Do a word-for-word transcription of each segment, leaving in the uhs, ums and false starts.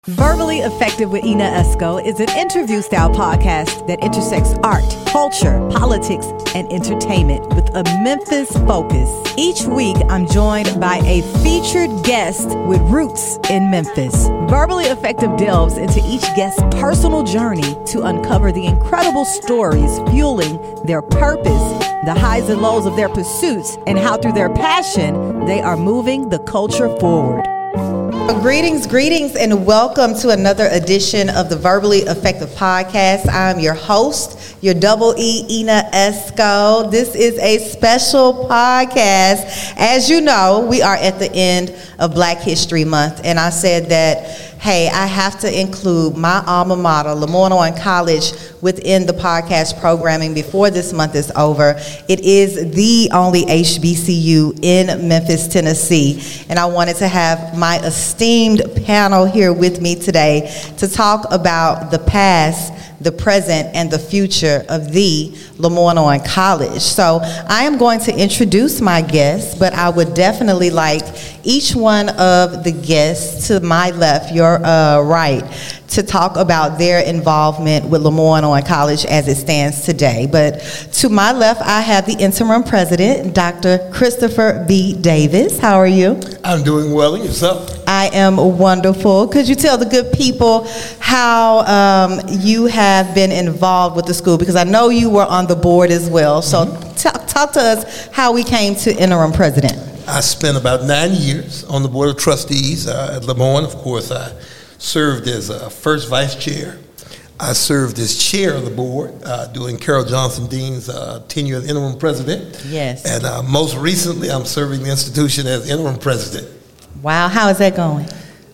Verbally Effective with Ina Esco is an interview-style podcast that intersects art, culture, politics, and entertainment with a Memphis focus. Each week, I'm joined by a featured guest with roots in Memphis. Verbally Effective delves into each guest's personal journey to uncover the incredible stories fueling their purpose, the highs and lows of their pursuits, and how through their passion, they are moving the culture forward. Greetings, greetings, and welcome to another edition of the Verbally Effective Podcast. I'm your host, your double E, Ina Esco. This is a special podcast. As you know, we are at the end of Black History Month, and I said that, hey, I have to include my alma mater, LeMoyne-Owen College, within the podcast programming before this month is over. It is the only H B C U in Memphis, Tennessee, and I wanted to have my esteemed panel here with me today to talk about the past, the present, and the future of the LeMoyne-Owen College. So I am going to introduce my guests, but I would definitely like each one of the guests to my left, your uh, right, to talk about their involvement with LeMoyne-Owen College as it stands today. But to my left, I have the interim president, Doctor Christopher B. Davis. How are you? I'm doing well, and yourself? I am wonderful. Could you tell the good people how um, you have been involved with the school? Because I know you were on the board as well. So mm-hmm. t- talk to us how we came to interim president. I spent about nine years on the board of trustees uh, at LeMoyne. Of course, I served as uh, first vice chair. I served as chair of the board uh, during Carol Johnson Dean's uh, tenure as interim president. Yes. And uh, most recently, I'm serving the institution as interim president. Wow, how is that going?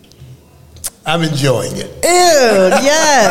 I'm enjoying it. Ew,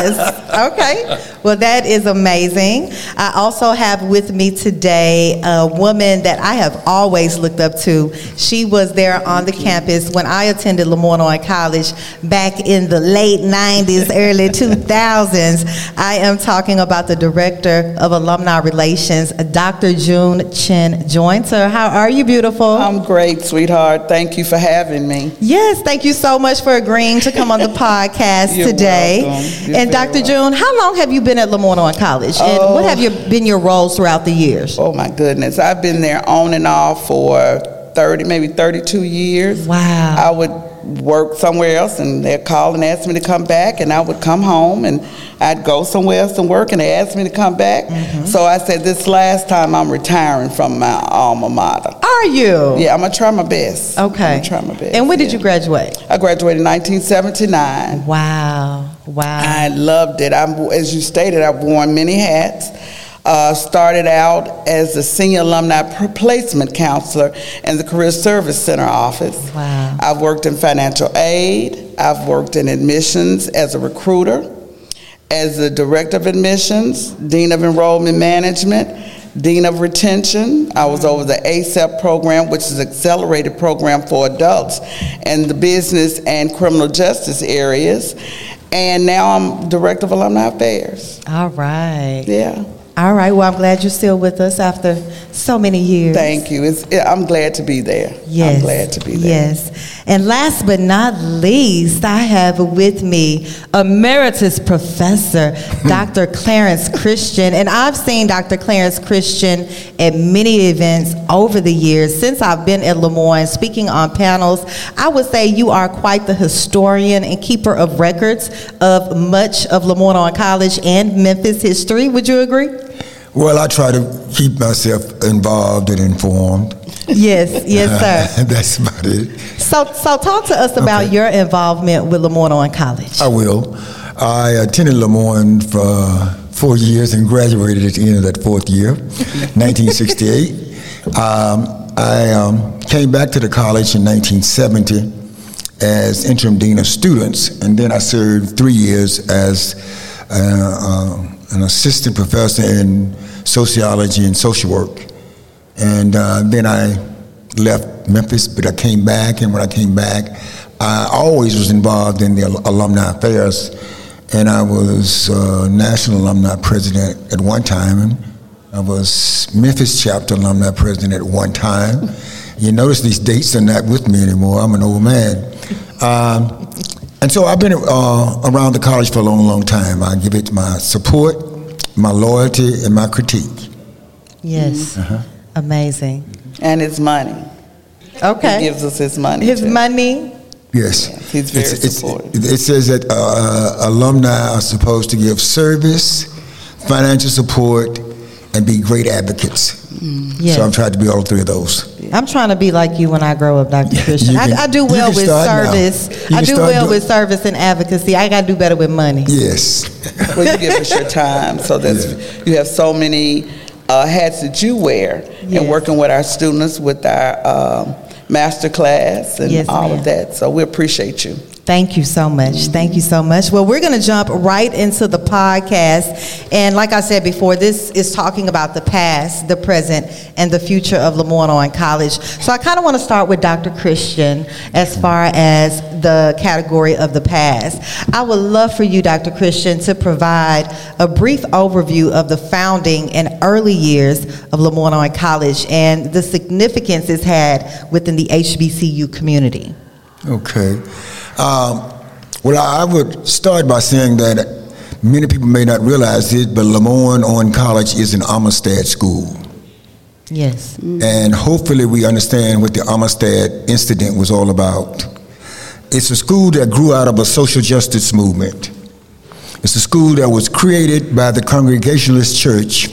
yes. Okay. Well, that is amazing. I also have with me today a woman that I have always looked up to. She was there on the campus when I attended LeMoyne-Owen College back in the late nineties, early two thousands. I am talking about the Director of Alumni Relations, Doctor June Chen Jointer. How are you, beautiful? I'm great, sweetheart. Thank you for having me. Yes, thank you so much for agreeing to come on the podcast You're today. And Doctor June, how long have you been at LeMoyne-Owen College? And oh, what have you been your roles throughout the years? Oh my goodness, I've been there on and off for thirty, maybe thirty-two years. Wow. I would work somewhere else and they'd call and ask me to come back, and I would come home and I'd go somewhere else and work and they asked me to come back. Mm-hmm. So I said, this last time I'm retiring from my alma mater. Are you? Yeah, I'm gonna try my best. Okay. I'm gonna try my best. And when did yeah. you graduate? I graduated in nineteen seventy-nine. Wow. Wow. I loved it. I'm, as you stated, I've worn many hats. Uh, started out as a senior alumni placement counselor in the Career Service Center office. Wow. I've worked in financial aid. I've worked in admissions as a recruiter, as the director of admissions, dean of enrollment management, dean of retention. I was over the A C E P program, which is an accelerated program for adults in the business and criminal justice areas. And now I'm director of alumni affairs. All right. Yeah. All right. Well, I'm glad you're still with us after so many years. Thank you. It's, I'm glad to be there. Yes. I'm glad to be there. Yes. And last but not least, I have with me Emeritus Professor Doctor Clarence Christian. And I've seen Doctor Clarence Christian at many events over the years since I've been at LeMoyne speaking on panels. I would say you are quite the historian and keeper of records of much of LeMoyne-Owen College and Memphis history. Would you agree? Well, I try to keep myself involved and informed. Yes, yes, sir. Uh, that's about it. So, so talk to us about okay. your involvement with LeMoyne-Owen College. I will. I attended LeMoyne for four years and graduated at the end of that fourth year, nineteen sixty-eight. Um, I um, came back to the college in nineteen seventy as interim dean of students, and then I served three years as uh, uh, an assistant professor in sociology and social work. And uh, then I left Memphis, but I came back, and when I came back, I always was involved in the al- alumni affairs, and I was uh, national alumni president at one time, and I was Memphis chapter alumni president at one time. You notice these dates are not with me anymore. I'm an old man. Um, And so I've been uh, around the college for a long, long time. I give it my support, my loyalty, and my critique. Yes. Uh-huh. Amazing. And his money. Okay. He gives us his money. His too. money. Yes. Yes, he's very It's- it's- supportive. It says that uh, alumni are supposed to give service, financial support, and be great advocates. Yes. So I'm trying to be all three of those. I'm trying to be like you when I grow up, Doctor Christian. You can- I, I do you well can with start now. service. You I can do start well doing- with service and advocacy. I got to do better with money. Yes. Well, you give us your time, so that's you have so many uh, hats that you wear, Yes. and working with our students with our um, master class and Yes, all ma'am. of that. So we appreciate you. Thank you so much. Thank you so much. Well, we're going to jump right into the podcast. And like I said before, this is talking about the past, the present, and the future of LeMoyne College. So I kind of want to start with Doctor Christian as far as the category of the past. I would love for you, Doctor Christian, to provide a brief overview of the founding and early years of LeMoyne College and the significance it's had within the H B C U community. Okay. Um, well, I I would start by saying that many people may not realize it, but LeMoyne College is an Amistad school. Yes. And hopefully we understand what the Amistad incident was all about. It's a school that grew out of a social justice movement. It's a school that was created by the Congregationalist Church,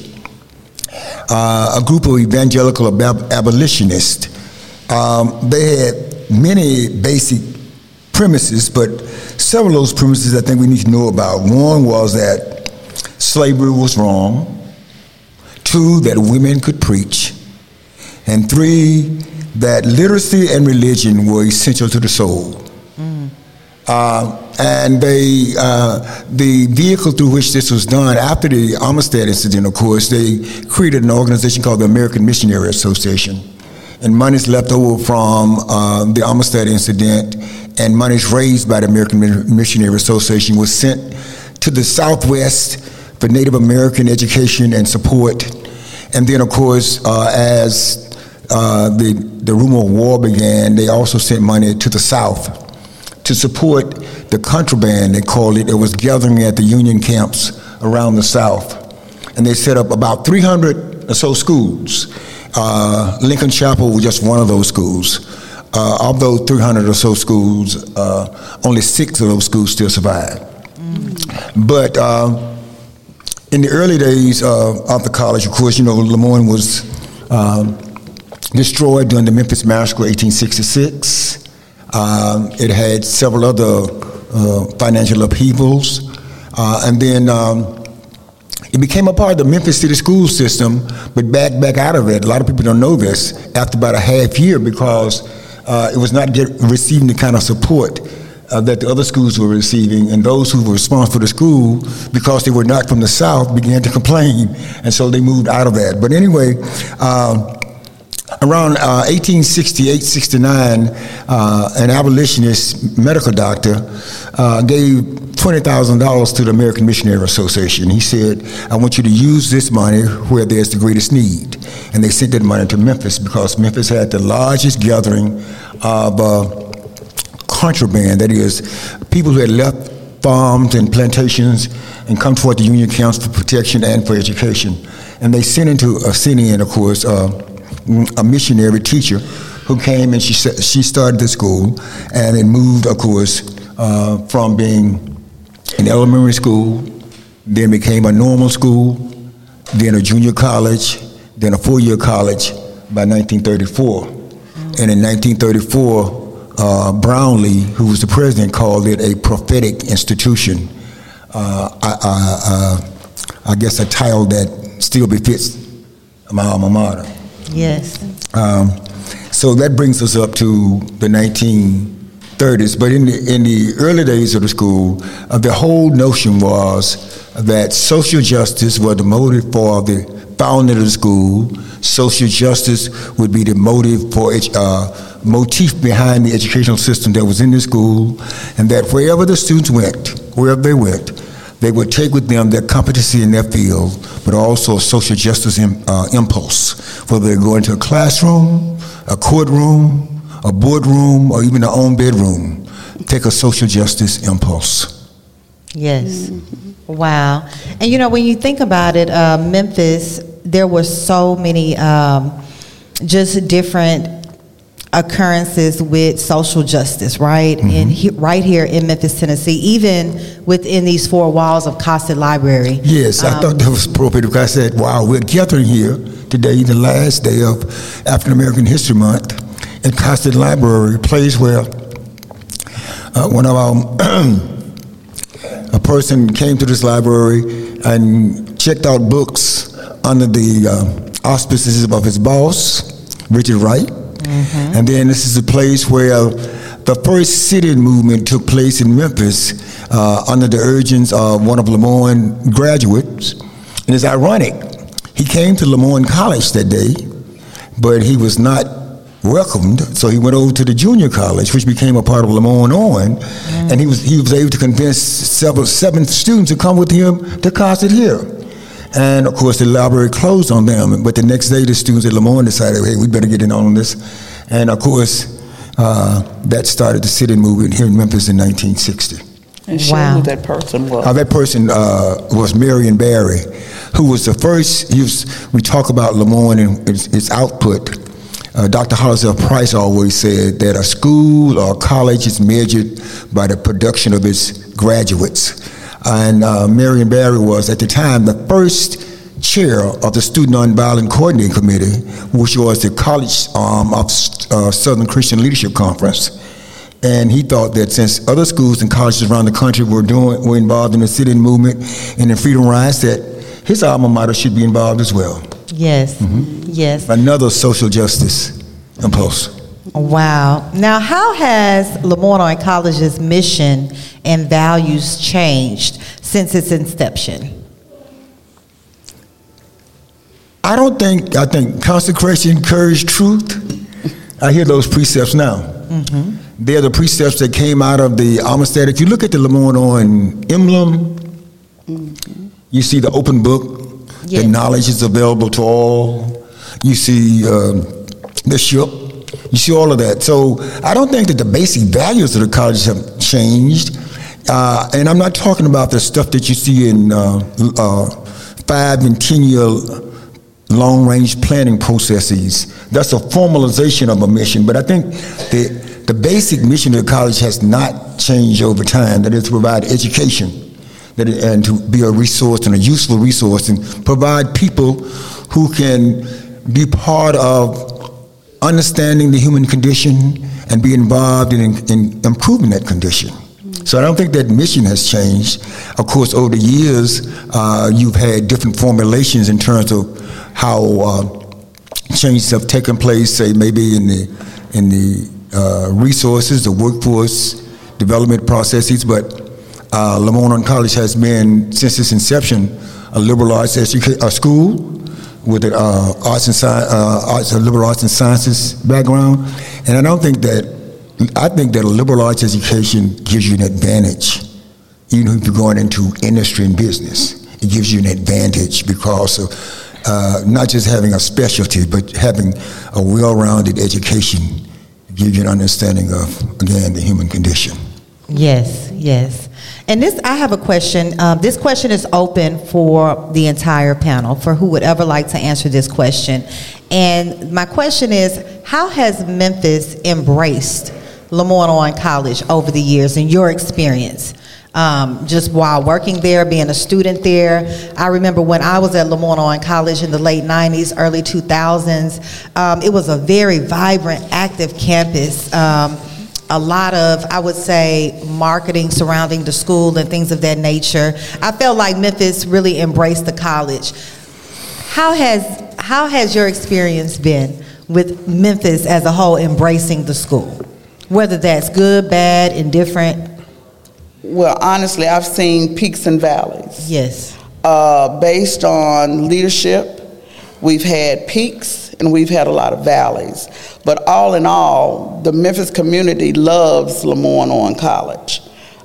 uh, a group of evangelical ab- abolitionists. Um, they had many basic premises, but several of those premises I think we need to know about. One was that slavery was wrong. Two, that women could preach. And three, that literacy and religion were essential to the soul. Mm. Uh, and they, uh, the vehicle through which this was done, after the Amistad incident, of course, they created an organization called the American Missionary Association. And monies left over from uh, the Amistad incident and monies raised by the American Missionary Association was sent to the Southwest for Native American education and support. And then, of course, uh, as uh, the, the rumor of war began, they also sent money to the South to support the contraband, they called it. It was gathering at the Union camps around the South. And they set up about three hundred or so schools. Uh, Lincoln Chapel was just one of those schools. Uh, of those three hundred or so schools, uh, only six of those schools still survive. Mm. But uh, in the early days uh, of the college, of course, you know, LeMoyne was um, destroyed during the Memphis Massacre, eighteen sixty-six. Um, it had several other uh, financial upheavals. Uh, and then um, it became a part of the Memphis City school system, but back back out of it. A lot of people don't know this after about a half year because uh, it was not get, receiving the kind of support uh, that the other schools were receiving, and those who were responsible for the school, because they were not from the South, began to complain, and so they moved out of that. But anyway, uh, around uh, eighteen sixty-eight sixty-nine, uh, an abolitionist medical doctor uh, gave twenty thousand dollars to the American Missionary Association. He said, I want you to use this money where there's the greatest need. And they sent that money to Memphis because Memphis had the largest gathering of uh, contraband, that is, people who had left farms and plantations and come toward the Union camps for protection and for education. And they sent into a city, and of course, uh, a missionary teacher who came and she she started the school, and it moved, of course, uh, from being an elementary school, then became a normal school, then a junior college, then a four-year college by nineteen thirty-four. And in nineteen thirty-four, uh, Brownlee, who was the president, called it a prophetic institution. Uh, I, I, uh, I guess a title that still befits my alma mater. Yes. Um, so that brings us up to the nineteen thirties. But in the in the early days of the school, uh, the whole notion was that social justice was the motive for the founding of the school. Social justice would be the motive for uh, motif behind the educational system that was in the school, and that wherever the students went, wherever they went, they would take with them their competency in their field, but also a social justice im- uh, impulse, whether they go into a classroom, a courtroom, a boardroom, or even their own bedroom. take a social justice impulse. Yes. Mm-hmm. Wow. And you know, when you think about it, uh, Memphis, there were so many um, just different occurrences with social justice, right? Mm-hmm. And he, right here in Memphis, Tennessee, even within these four walls of Costed Library. Yes, um, I thought that was appropriate because I said, wow, we're gathering here today, the last day of African American History Month at Costed Library, a place where uh, one of our a person came to this library and checked out books under the uh, auspices of his boss, Richard Wright. Mm-hmm. And then this is a place where the first sit-in movement took place in Memphis uh, under the urgings of one of Lemoyne graduates. And it's ironic, he came to Lemoyne College that day, but he was not welcomed, so he went over to the junior college, which became a part of Lemoyne On, mm. and he was he was able to convince several seven students to come with him to Costed here. And of course, the library closed on them. But the next day, the students at Lemoyne decided, hey, we better get in on this. And of course, uh, that started the sit-in movement here in Memphis in nineteen sixty. And show wow. who that person was. Uh, that person uh, was Marion Barry, who was the first. He was, we talk about Lemoyne and its, its output. Uh, Doctor Hollis F. Price always said that a school or a college is measured by the production of its graduates. And uh, Marion Barry was, at the time, the first chair of the Student Nonviolent Coordinating Committee, which was the college arm of uh, Southern Christian Leadership Conference. And he thought that since other schools and colleges around the country were doing were involved in the sit-in movement and in freedom rides, that his alma mater should be involved as well. Yes, mm-hmm. yes. Another social justice impulse. Wow. Now, how has Lemoyne College's mission and values changed since its inception? I don't think, I think consecration, courage, truth, I hear those precepts now. Mm-hmm. They're the precepts that came out of the Amistad. If you look at the Lemoyne On emblem, mm-hmm. you see the open book, yes. The knowledge is available to all. You see uh, the ship. You see all of that. So I don't think that the basic values of the college have changed. Uh, and I'm not talking about the stuff that you see in uh, uh, five and ten year long-range planning processes. That's a formalization of a mission. But I think the, the basic mission of the college has not changed over time. That is to provide education that it, and to be a resource and a useful resource and provide people who can be part of understanding the human condition and be involved in, in improving that condition. So I don't think that mission has changed. Of course, over the years, uh, you've had different formulations in terms of how uh, changes have taken place, say maybe in the in the uh, resources, the workforce development processes. But uh, Lemoyne College has been, since its inception, a liberal arts educa- a school with an uh, arts and sci- uh, arts, a liberal arts and sciences background, and I don't think that. I think that a liberal arts education gives you an advantage, even if you're going into industry and business. It gives you an advantage because of uh, not just having a specialty, but having a well-rounded education gives you an understanding of, again, the human condition. Yes, yes. And this, I have a question. Um, this question is open for the entire panel, for who would ever like to answer this question. And my question is, how has Memphis embraced Lemoyne College over the years in your experience? Um, just while working there, being a student there. I remember when I was at Lemoyne College in the late nineties, early two thousands, um, it was a very vibrant, active campus. Um, a lot of, I would say, marketing surrounding the school and things of that nature. I felt like Memphis really embraced the college. How has, how has your experience been with Memphis as a whole embracing the school? Whether that's good, bad, indifferent? Well, honestly, I've seen peaks and valleys. Yes. Uh, based on leadership, we've had peaks and we've had a lot of valleys. But all in all, the Memphis community loves Lemoyne College.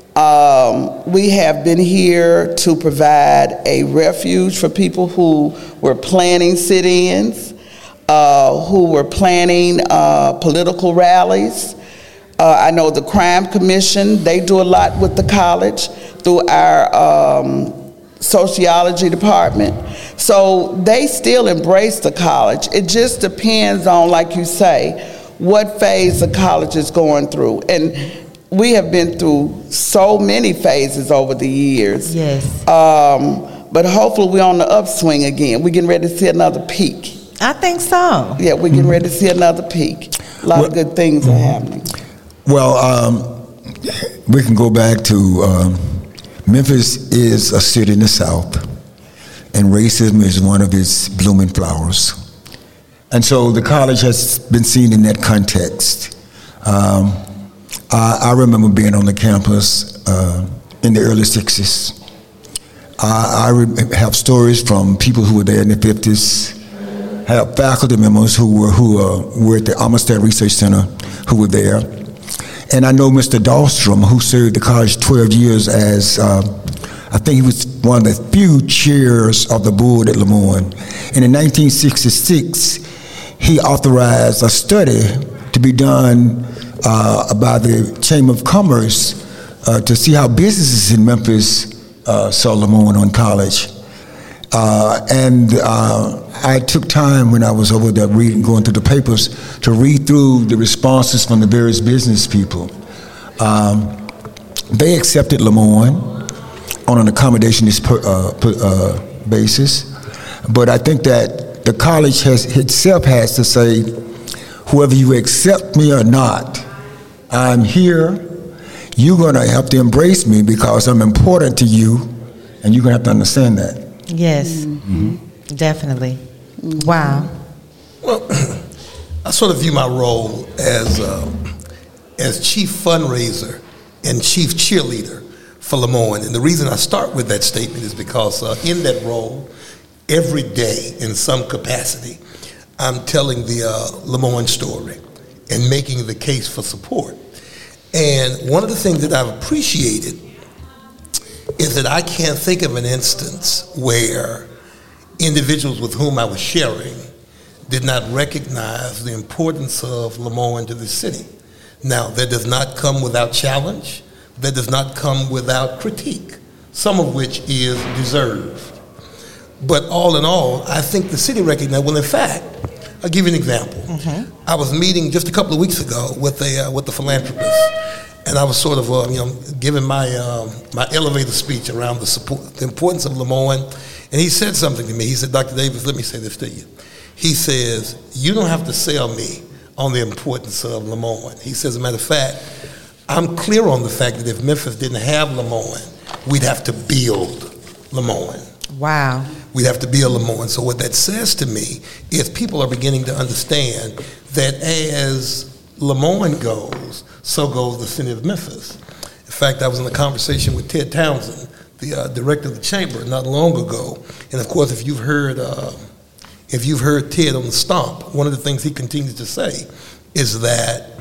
Um, we have been here to provide a refuge for people who were planning sit-ins, uh, who were planning uh, political rallies. Uh, I know the Crime Commission, they do a lot with the college through our um, sociology department. So they still embrace the college. It just depends on, like you say, what phase the college is going through. And we have been through so many phases over the years. Yes. Um, but hopefully we're on the upswing again. We're getting ready to see another peak. I think so. Yeah, we're getting ready to see another peak. A lot Well, of good things are happening. Well, um, we can go back to um, Memphis is a city in the South, and racism is one of its blooming flowers. And so the college has been seen in that context. Um, I, I remember being on the campus uh, in the early sixties. I, I re- have stories from people who were there in the fifties, have faculty members who were who uh, were at the Amistad Research Center who were there. And I know Mister Dahlstrom, who served the college twelve years as, uh, I think he was one of the few chairs of the board at Lemoyne. And in nineteen sixty-six, he authorized a study to be done uh, by the Chamber of Commerce uh, to see how businesses in Memphis uh, saw Lemoyne on college. Uh, and uh, I took time when I was over there reading, going through the papers, to read through the responses from the various business people. Um, they accepted Lemoyne on an accommodationist per, uh, per, uh, basis, but I think that the college has itself has to say, whether you accept me or not, I'm here. You're going to have to embrace me because I'm important to you, and you're going to have to understand that. Yes, mm-hmm. Definitely. Mm-hmm. Wow. Well, I sort of view my role as uh, as chief fundraiser and chief cheerleader for Lemoyne. And the reason I start with that statement is because uh, in that role, every day in some capacity, I'm telling the uh, Lemoyne story and making the case for support. And one of the things that I've appreciated is that I can't think of an instance where individuals with whom I was sharing did not recognize the importance of Lemoyne to the city. Now, that does not come without challenge. That does not come without critique, some of which is deserved. But all in all, I think the city recognized, well, in fact, I'll give you an example. Mm-hmm. I was meeting just a couple of weeks ago with a uh, with the philanthropist, and I was sort of, uh, you know, giving my um, my elevator speech around the support, the importance of Lemoyne, and he said something to me. He said, Doctor Davis, let me say this to you. He says, you don't have to sell me on the importance of Lemoyne. He says, as a matter of fact, I'm clear on the fact that if Memphis didn't have Lemoyne, we'd have to build Lemoyne. Wow. We'd have to build Lemoyne. So what that says to me is people are beginning to understand that as Lemoyne goes, so goes the city of Memphis. In fact, I was in a conversation with Ted Townsend, the uh, director of the chamber, not long ago. And of course, if you've heard, uh, if you've heard Ted on the Stomp, one of the things he continues to say is that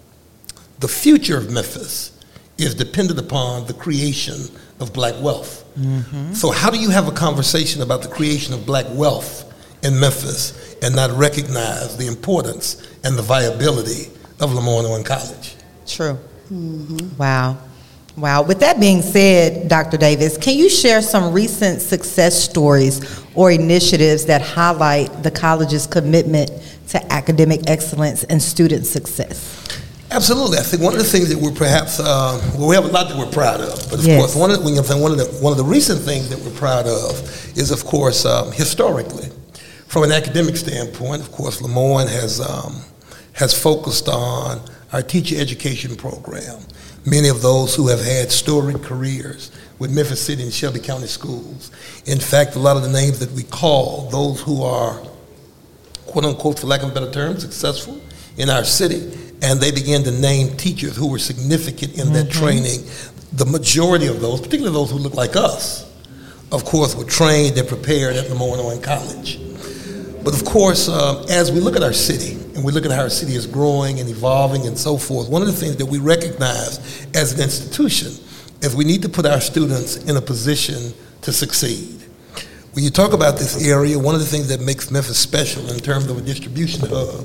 the future of Memphis is dependent upon the creation of black wealth. Mm-hmm. So how do you have a conversation about the creation of black wealth in Memphis and not recognize the importance and the viability of Lemoyne College? True. Mm-hmm. Wow. Wow. With that being said, Doctor Davis, can you share some recent success stories or initiatives that highlight the college's commitment to academic excellence and student success? Absolutely. I think one of the things that we're perhaps, uh, well, we have a lot that we're proud of, but of yes. course, one of, the, one, of the, one of the recent things that we're proud of is, of course, um, historically, from an academic standpoint, of course, Lemoyne has, um, has focused on our teacher education program. Many of those who have had storied careers with Memphis City and Shelby County schools. In fact, a lot of the names that we call, those who are, quote unquote, for lack of a better term, successful in our city, and they began to name teachers who were significant in mm-hmm. that training. The majority of those, particularly those who look like us, of course, were trained and prepared at Lemoyne College. But of course, uh, as we look at our city, and we look at how our city is growing and evolving and so forth, one of the things that we recognize as an institution is we need to put our students in a position to succeed. When you talk about this area, one of the things that makes Memphis special in terms of a distribution hub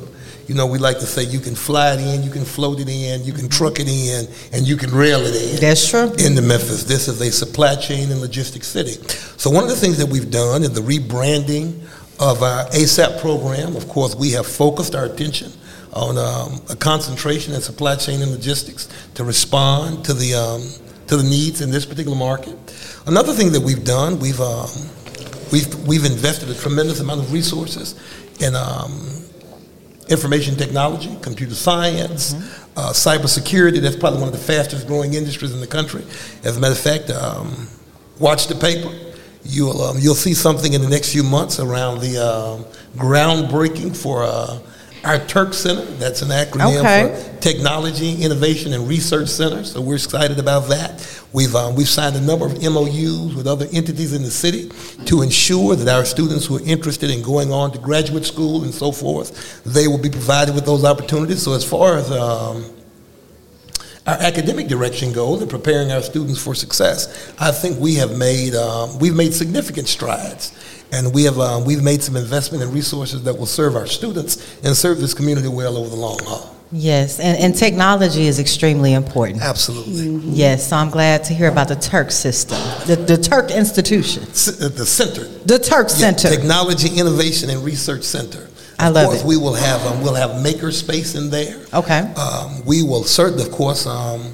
You know, we like to say you can fly it in, you can float it in, you can truck it in, and you can rail it in. That's true. Into Memphis. This is a supply chain and logistics city. So one of the things that we've done is the rebranding of our ASAP program. Of course, we have focused our attention on um, a concentration in supply chain and logistics to respond to the um, to the needs in this particular market. Another thing that we've done, we've um, we've we've invested a tremendous amount of resources in um, information technology, computer science, mm-hmm. uh, cybersecurity. That's probably one of the fastest growing industries in the country. As a matter of fact, um, watch the paper. You'll um, you'll see something in the next few months around the um, groundbreaking for uh, our Turk Center. That's an acronym okay. for Technology, Innovation, and Research Center. So we're excited about that. We've um, we've signed a number of M O Us with other entities in the city to ensure that our students who are interested in going on to graduate school and so forth, they will be provided with those opportunities. So as far as um, our academic direction goes in preparing our students for success, I think we have made um, we've made significant strides, and we have um, we've made some investment in resources that will serve our students and serve this community well over the long haul. Yes, and, and technology is extremely important. Absolutely. Mm-hmm. Yes, so I'm glad to hear about the Turk system, the, the Turk institution. C- the center. The Turk yeah, Center. Technology, Innovation, and Research Center. I of love course, it. we will have um, we'll have maker space in there. Okay. Um, we will certainly, of course, um,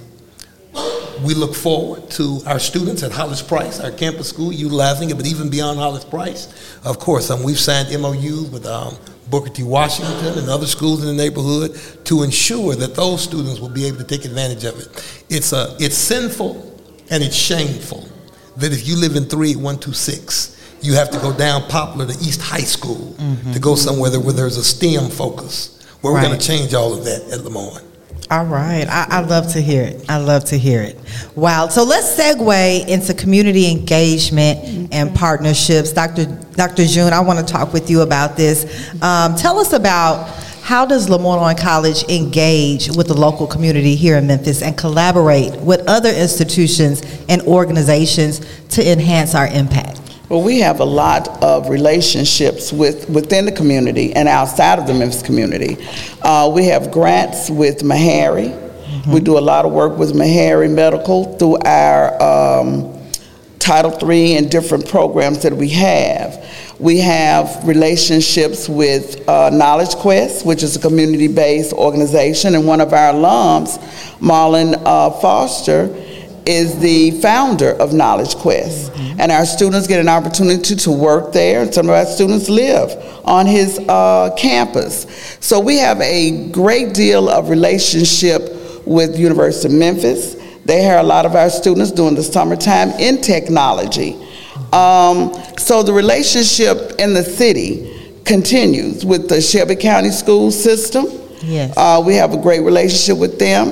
we look forward to our students at Hollis Price, our campus school, utilizing it, but even beyond Hollis Price, of course, um, we've signed M O Us with um, Booker T. Washington and other schools in the neighborhood to ensure that those students will be able to take advantage of it. It's a, it's sinful and it's shameful that if you live in three eight one two six, you have to go down Poplar to East High School mm-hmm. to go somewhere that, where there's a STEM focus. Well, we're right. going to change all of that at Lemoyne. All right. I, I love to hear it. I love to hear it. Wow. So let's segue into community engagement mm-hmm. and partnerships. Doctor Doctor June, I want to talk with you about this. Um, tell us about how does Lemoyne College engage with the local community here in Memphis and collaborate with other institutions and organizations to enhance our impact? Well, we have a lot of relationships with within the community and outside of the Memphis community. Uh, we have grants with Meharry. Mm-hmm. We do a lot of work with Meharry Medical through our um, Title three and different programs that we have. We have relationships with uh, Knowledge Quest, which is a community-based organization, and one of our alums, Marlon uh, Foster, is the founder of Knowledge Quest. Mm-hmm. And our students get an opportunity to work there, and some of our students live on his uh, campus. So we have a great deal of relationship with University of Memphis. They hire a lot of our students during the summertime in technology. Um, so the relationship in the city continues with the Shelby County school system. Yes. Uh, we have a great relationship with them.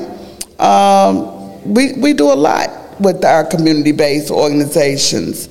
Um, We we do a lot with our community-based organizations.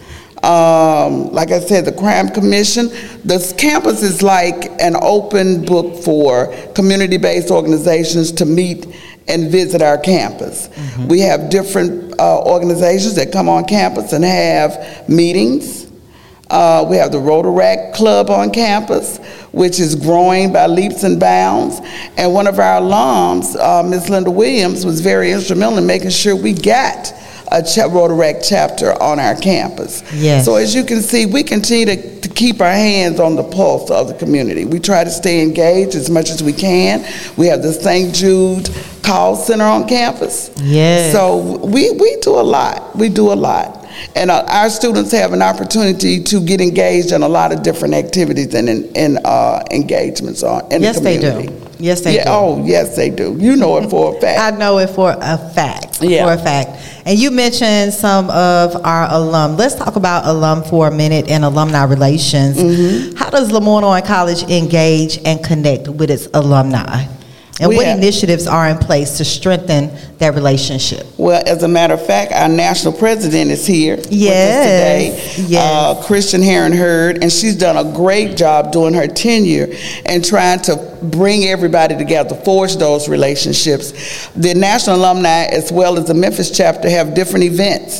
Um, like I said, the Crime Commission, this campus is like an open book for community-based organizations to meet and visit our campus. Mm-hmm. We have different uh, organizations that come on campus and have meetings. Uh, we have the Rotaract Club on campus, which is growing by leaps and bounds. And one of our alums, uh, Miz Linda Williams, was very instrumental in making sure we got a ch- Rotaract chapter on our campus. Yes. So as you can see, we continue to, to keep our hands on the pulse of the community. We try to stay engaged as much as we can. We have the Saint Jude Call Center on campus. Yes. So we, we do a lot. We do a lot. And uh, our students have an opportunity to get engaged in a lot of different activities and in, in uh, engagements on in yes, the community. They do. Yes, they yeah, do. Oh, yes, they do. You know it for a fact. I know it for a fact. Yeah. For a fact. And you mentioned some of our alum. Let's talk about alum for a minute and alumni relations. Mm-hmm. How does Lemoyne College engage and connect with its alumni? And We what have- initiatives are in place to strengthen that relationship? Well, as a matter of fact, our national president is here Yes, with us today, yes. uh, Christian Heron Hurd, and she's done a great job during her tenure and trying to bring everybody together, forge those relationships. The national alumni, as well as the Memphis chapter, have different events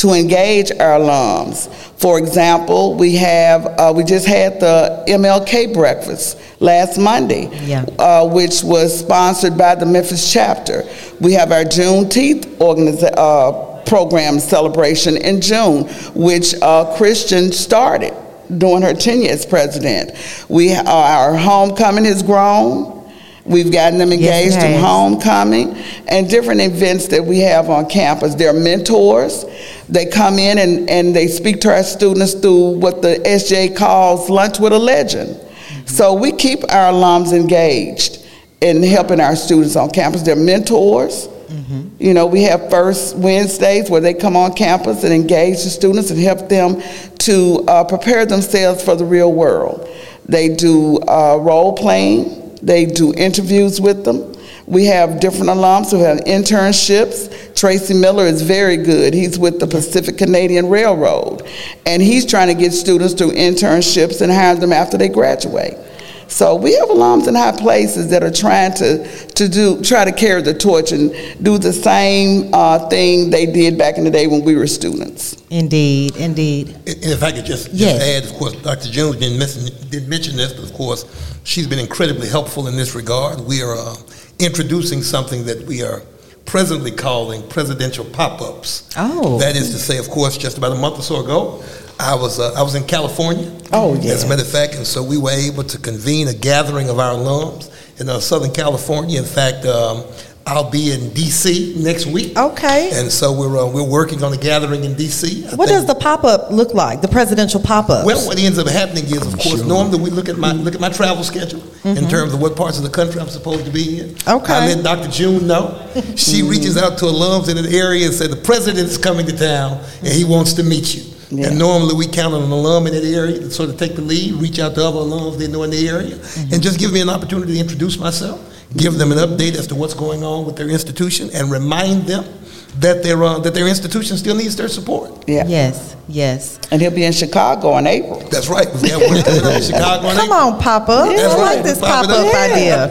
to engage our alums. For example, we have uh, we just had the M L K breakfast last Monday, Yeah. uh, which was sponsored by the Memphis chapter. We have our Juneteenth organiza- uh, program celebration in June, which uh, Christian started during her tenure as president. We uh, our homecoming has grown. We've gotten them engaged Yes, it in has. homecoming and different events that we have on campus. They're mentors. They come in and, and they speak to our students through what the S J calls Lunch with a Legend. Mm-hmm. So we keep our alums engaged in helping our students on campus. They're mentors. Mm-hmm. You know, we have first Wednesdays where they come on campus and engage the students and help them to uh, prepare themselves for the real world. They do uh, role playing. They do interviews with them. We have different alums who have internships. Tracy Miller is very good. He's with the Pacific Canadian Railroad, and he's trying to get students through internships and hire them after they graduate. So we have alums in high places that are trying to, to do try to carry the torch and do the same uh, thing they did back in the day when we were students. Indeed, indeed. And if I could just, just Yes. add, of course, Doctor Jones didn't mention, didn't mention this, but of course, she's been incredibly helpful in this regard. We are uh, introducing something that we are presently calling presidential pop-ups. Oh. That is to say, of course, just about a month or so ago, I was uh, I was in California. Oh, yeah. As a matter of fact, and so we were able to convene a gathering of our alums in uh, Southern California. In fact, um, I'll be in D C next week. Okay. And so we're uh, we're working on a gathering in D C. I What think- does the pop-up look like, the presidential pop-ups? Well, what ends up happening is, of course, Sure. normally we look at my look at my travel schedule in terms of what parts of the country I'm supposed to be in. Okay. I let Doctor June know. She reaches out to alums in an area and said, the president's coming to town and he wants to meet you. Yeah. And normally we count on an alum in that area to sort of take the lead, reach out to other alums they know in the area, and just give me an opportunity to introduce myself, give them an update as to what's going on with their institution, and remind them that their uh, that their institution still needs their support. Yeah. Yes, yes. And he'll be in Chicago in April. That's right. We have one coming up in Chicago. in Come April. on, pop-up. That's I right. like this Pop it pop-up up.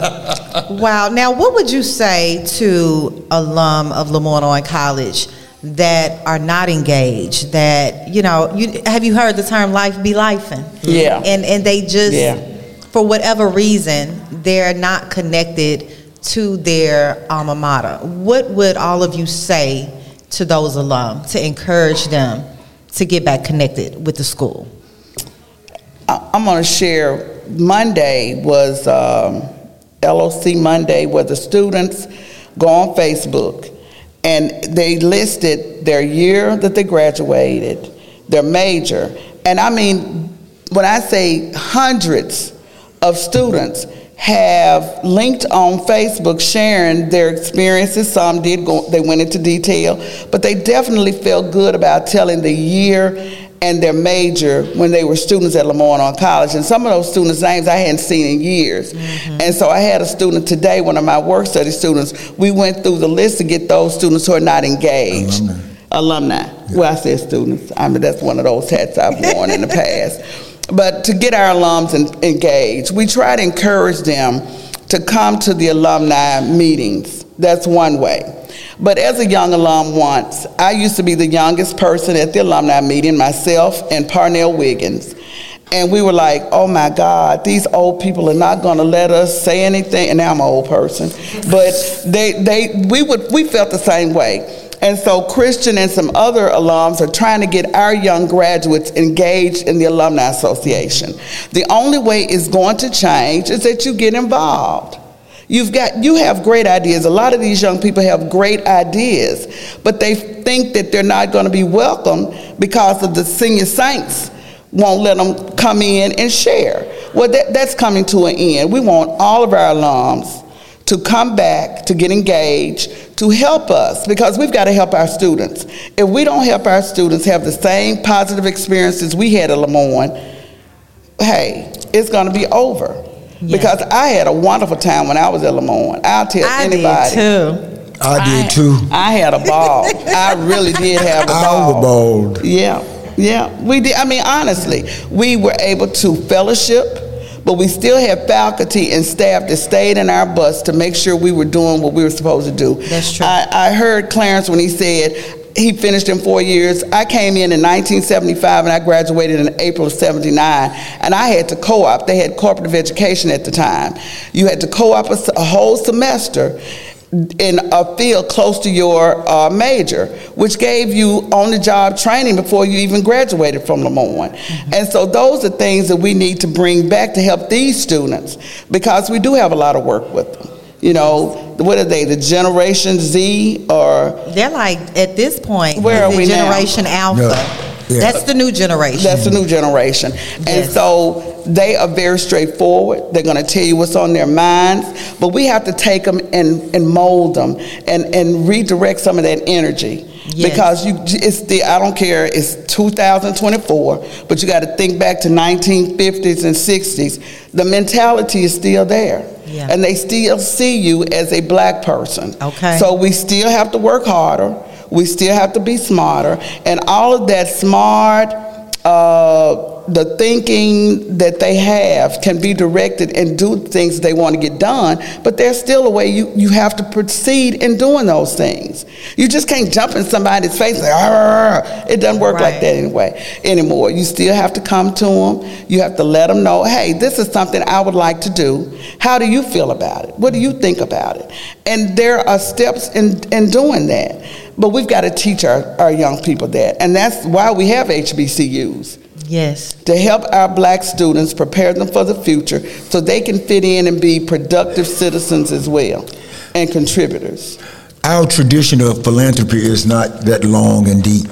idea. Wow. Now, what would you say to alum of LeMoyne College that are not engaged, that, you know, you have you heard the term life be lifing? Yeah. And and they just, Yeah. for whatever reason, they're not connected to their alma mater. What would all of you say to those alum to encourage them to get back connected with the school? I- I'm going to share. Monday was um, L O C Monday, where the students go on Facebook and they listed their year that they graduated, their major. And I mean, when I say hundreds of students have linked on Facebook sharing their experiences. Some did go, they went into detail, but they definitely felt good about telling the year and their major when they were students at LeMoyne College. And some of those students' names I hadn't seen in years. Mm-hmm. And so I had a student today, one of my work study students, we went through the list to get those students who are not engaged. Alumni. Alumni. Yeah. Well, I said students. I mean, that's one of those hats I've worn in the past. But to get our alums in, engaged, we try to encourage them to come to the alumni meetings. That's one way. But as a young alum once, I used to be the youngest person at the alumni meeting, myself and Parnell Wiggins. And we were like, oh my God, these old people are not gonna let us say anything. And now I'm an old person. But they, they, we would, we felt the same way. And so Christian and some other alums are trying to get our young graduates engaged in the Alumni Association. The only way it's going to change is that you get involved. You've got, you have great ideas. A lot of these young people have great ideas, but they think that they're not going to be welcome because of the senior saints won't let them come in and share. Well, that, that's coming to an end. We want all of our alums to come back, to get engaged, to help us, because we've got to help our students. If we don't help our students have the same positive experiences we had at LeMoyne, hey, it's going to be over. Yeah. Because I had a wonderful time when I was at LeMoyne. I'll tell I anybody. did too. I did too. I had a ball. I really did have a I ball. was bald. Yeah, yeah, we did. I mean, honestly, we were able to fellowship, but we still had faculty and staff that stayed in our bus to make sure we were doing what we were supposed to do. That's true. I, I heard Clarence when he said, he finished in four years. I came in in nineteen seventy-five, and I graduated in April of seventy-nine. And I had to co-op. They had cooperative education at the time. You had to co-op a, a whole semester in a field close to your uh, major, which gave you on-the-job training before you even graduated from Lemoyne. Mm-hmm. And so those are things that we need to bring back to help these students, because we do have a lot of work with them. You know, what are they, the Generation Z, or? They're like, at this point, where are we Generation now? Alpha. Yeah. Yeah. That's the new generation. That's the new generation. Yes. And so they are very straightforward. They're going to tell you what's on their minds, but we have to take them and, and mold them and, and redirect some of that energy. Yes. Because you, it's the, I don't care, it's two thousand twenty-four, but you got to think back to nineteen fifties and sixties. The mentality is still there. Yeah. And they still see you as a black person. Okay. So we still have to work harder. We still have to be smarter. And all of that smart, uh, the thinking that they have can be directed and do things they want to get done, but there's still a way you, you have to proceed in doing those things. You just can't jump in somebody's face and say, it doesn't work right. like that anyway anymore. You still have to come to them. You have to let them know, hey, this is something I would like to do. How do you feel about it? What do you think about it? And there are steps in, in doing that. But we've got to teach our, our young people that. And that's why we have H B C Us. Yes. To help our black students, prepare them for the future so they can fit in and be productive citizens as well and contributors. Our tradition of philanthropy is not that long and deep.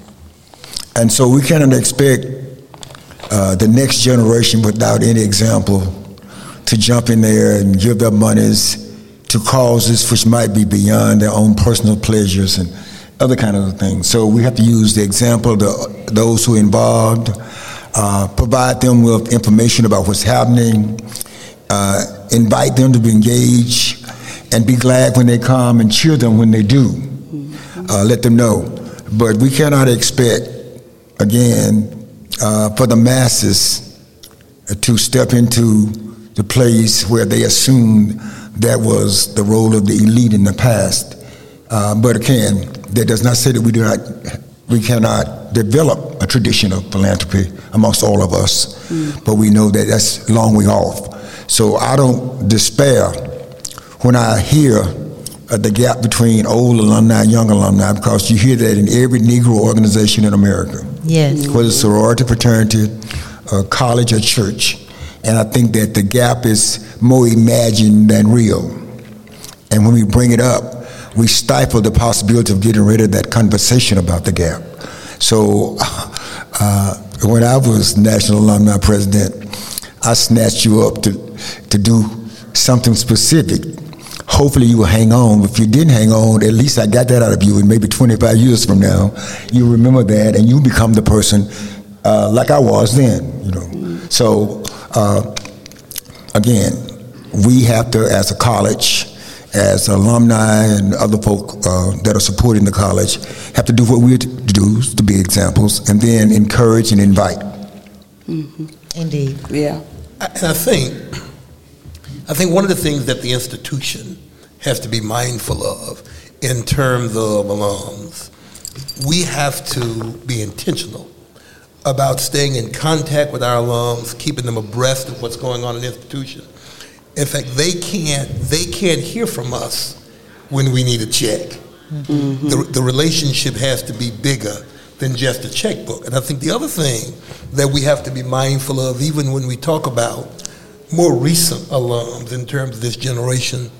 And so we cannot expect uh, the next generation without any example to jump in there and give their monies to causes which might be beyond their own personal pleasures and other kind of things. So we have to use the example of the, those who are involved, uh, provide them with information about what's happening, uh, invite them to be engaged, and be glad when they come and cheer them when they do. Uh, let them know. But we cannot expect, again, uh, for the masses to step into the place where they assumed that was the role of the elite in the past. Uh, but again, that does not say that we do not, we cannot develop a tradition of philanthropy amongst all of us. Mm. But we know that that's a long way off. So I don't despair when I hear uh, the gap between old alumni and young alumni, because you hear that in every Negro organization in America. Yes. Whether it's sorority, fraternity, uh, college, or church. And I think that the gap is more imagined than real. And when we bring it up, we stifle the possibility of getting rid of that conversation about the gap. So uh, when I was National Alumni President, I snatched you up to, to do something specific. Hopefully you will hang on. If you didn't hang on, at least I got that out of you, and maybe twenty-five years from now, you remember that and you become the person uh, like I was then, you know. So uh, again, we have to, as a college, as alumni and other folk uh, that are supporting the college, have to do what we do to be examples, and then encourage and invite. Mm-hmm. Indeed. Yeah. And I think, I think one of the things that the institution has to be mindful of in terms of alums, we have to be intentional about staying in contact with our alums, keeping them abreast of what's going on in the institution. In fact, they can't they can't hear from us when we need a check. Mm-hmm. The, the relationship has to be bigger than just a checkbook. And I think the other thing that we have to be mindful of, even when we talk about more recent alums in terms of this generation,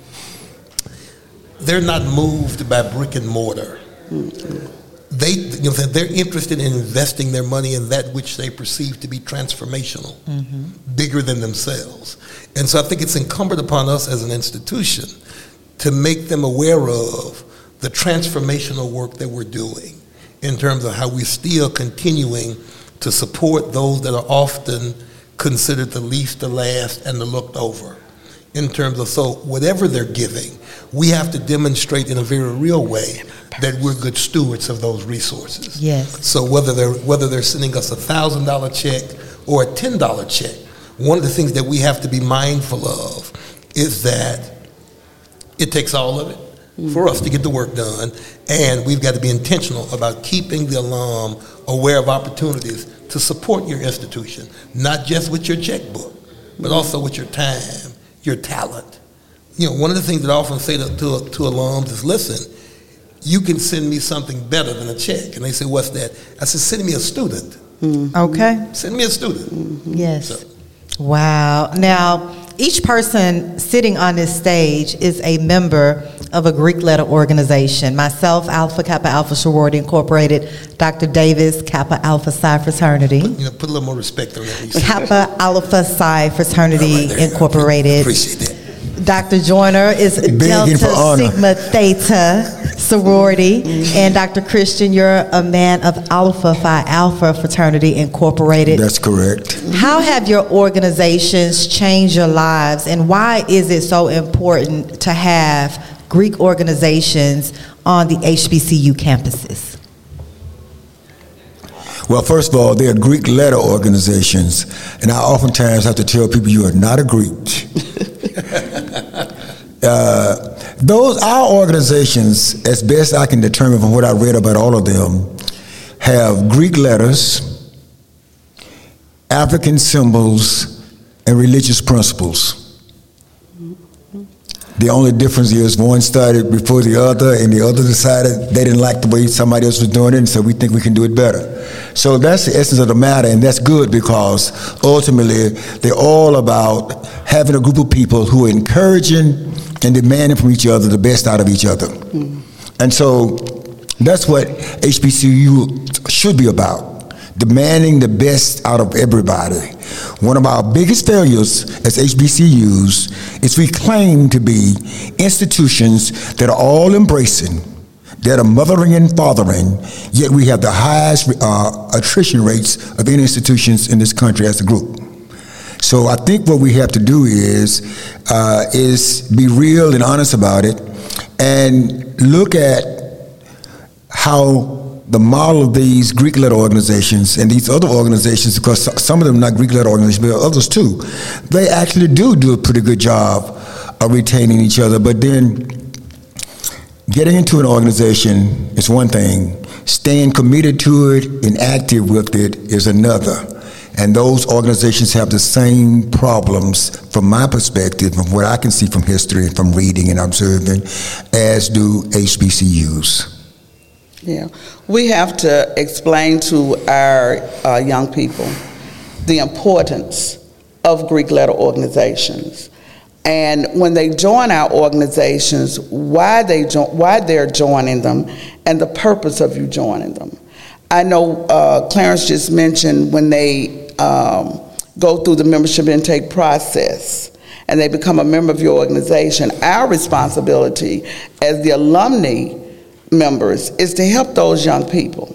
they're not moved by brick and mortar. Mm-hmm. They, you know, they're interested in investing their money in that which they perceive to be transformational, mm-hmm. bigger than themselves. And so I think it's incumbent upon us as an institution to make them aware of the transformational work that we're doing in terms of how we're still continuing to support those that are often considered the least, the last, and the looked over. In terms of, so whatever they're giving, we have to demonstrate in a very real way that we're good stewards of those resources. Yes. So whether they're whether they're sending us a thousand dollar check or a ten dollar check, one of the things that we have to be mindful of is that it takes all of it, for us to get the work done, and we've got to be intentional about keeping the alum aware of opportunities to support your institution, not just with your checkbook, but also with your time, your talent. You know, one of the things that I often say to, to, to alums is, listen, you can send me something better than a check. And they say, what's that? I said, send me a student. Mm-hmm. Okay. Send me a student. Mm-hmm. Yes. So. Wow. Now, each person sitting on this stage is a member of a Greek letter organization. Myself, Alpha Kappa Alpha Sorority Incorporated, Doctor Davis, Kappa Alpha Psi Fraternity. Put, you know, put a little more respect on that. Kappa Alpha Psi Fraternity right, Incorporated. Appreciate that. Doctor Joyner is Delta Sigma Theta Sorority, mm-hmm. and Doctor Christian, you're a man of Alpha Phi Alpha Fraternity Incorporated. That's correct. How have your organizations changed your lives, and why is it so important to have Greek organizations on the H B C U campuses? Well, first of all, they're Greek letter organizations, and I oftentimes have to tell people you are not a Greek. uh, those our organizations, as best I can determine from what I read about all of them, have Greek letters, African symbols, and religious principles. The only difference is one started before the other, and the other decided they didn't like the way somebody else was doing it, and so we think we can do it better. So that's the essence of the matter, and that's good because ultimately they're all about having a group of people who are encouraging and demanding from each other the best out of each other. Mm. And so that's what H B C U should be about, demanding the best out of everybody. One of our biggest failures as H B C Us is we claim to be institutions that are all embracing, that are mothering and fathering, yet we have the highest uh, attrition rates of any institutions in this country as a group. So I think what we have to do is uh, is be real and honest about it, and look at how the model of these Greek letter organizations and these other organizations, because some of them are not Greek letter organizations, but others too, they actually do do a pretty good job of retaining each other. But then getting into an organization is one thing. Staying committed to it and active with it is another. And those organizations have the same problems, from my perspective, from what I can see from history and from reading and observing, as do H B C Us. Yeah, we have to explain to our uh, young people the importance of Greek letter organizations, and when they join our organizations, why they jo- why they're joining them, and the purpose of you joining them. I know uh, Clarence just mentioned when they um, go through the membership intake process and they become a member of your organization, our responsibility as the alumni members is to help those young people,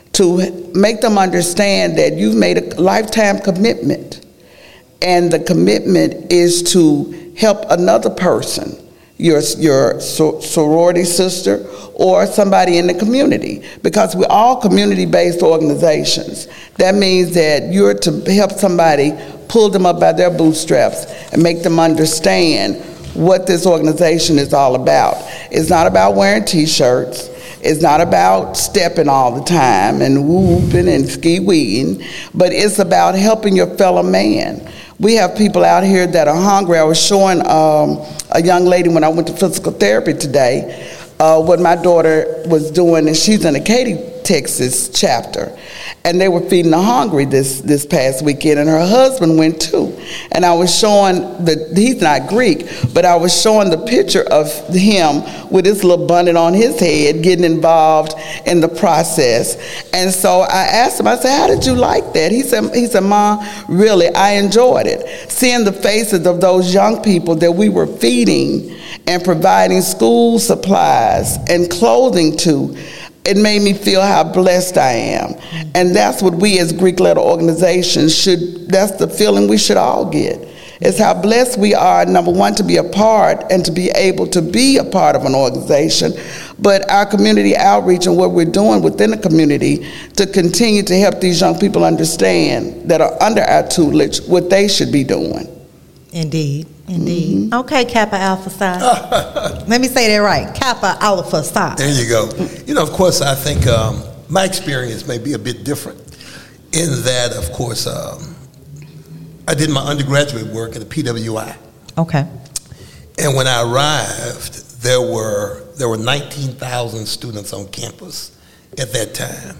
to make them understand that you've made a lifetime commitment, and the commitment is to help another person, your your sorority sister or somebody in the community, because we're all community-based organizations. That means that you're to help somebody pull them up by their bootstraps and make them understand what this organization is all about. It's not about wearing t-shirts. It's not about stepping all the time and whooping and ski-weeing, but it's about helping your fellow man. We have people out here that are hungry. I was showing um, a young lady when I went to physical therapy today uh, what my daughter was doing, and she's in a Katy, Texas chapter, and they were feeding the hungry this this past weekend, and her husband went too. And I was showing the he's not Greek, but I was showing the picture of him with his little bonnet on his head, getting involved in the process. And so I asked him, I said, "How did you like that?" He said, "He said, Mom, really, I enjoyed it. Seeing the faces of those young people that we were feeding and providing school supplies and clothing to, it made me feel how blessed I am." And that's what we as Greek letter organizations should, that's the feeling we should all get. It's how blessed we are, number one, to be a part and to be able to be a part of an organization, but our community outreach and what we're doing within the community to continue to help these young people understand that are under our tutelage what they should be doing. Indeed. Indeed. Mm-hmm. Okay, Kappa Alpha Psi. Let me say that right. Kappa Alpha Psi. There you go. You know, of course, I think um, my experience may be a bit different in that, of course, um, I did my undergraduate work at the P W I. Okay. And when I arrived, there were there were nineteen thousand students on campus at that time.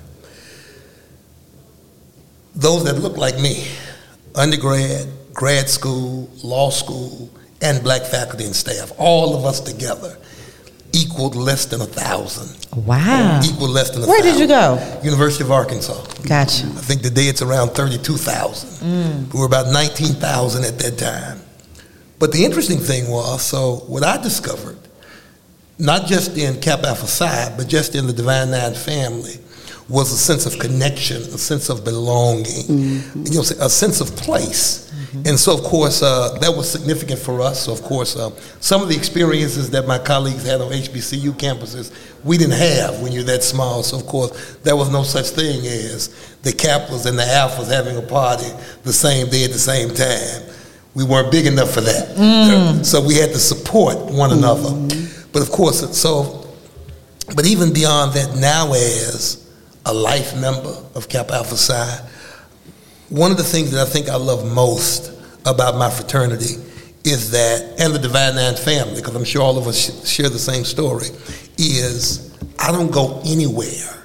Those that looked like me, undergrad, grad school, law school, and black faculty and staff, all of us together equaled less than a thousand. Wow. Equaled less than a Where thousand. did you go? University of Arkansas. Gotcha. I think today it's around thirty-two thousand. Mm. We were about nineteen thousand at that time. But the interesting thing was, so what I discovered, not just in Kappa Alpha Psi, but just in the Divine Nine family, was a sense of connection, a sense of belonging, mm-hmm. you know, a sense of place. Mm-hmm. And so, of course, uh, that was significant for us. So, of course, uh, some of the experiences that my colleagues had on H B C U campuses, we didn't have when you're that small. So, of course, there was no such thing as the Kappas and the Alphas having a party the same day at the same time. We weren't big enough for that. Mm. So we had to support one another. Mm-hmm. But, of course, so, but even beyond that, now as a life member of Kappa Alpha Psi, one of the things that I think I love most about my fraternity is that, and the Divine Nine family, because I'm sure all of us sh- share the same story, is I don't go anywhere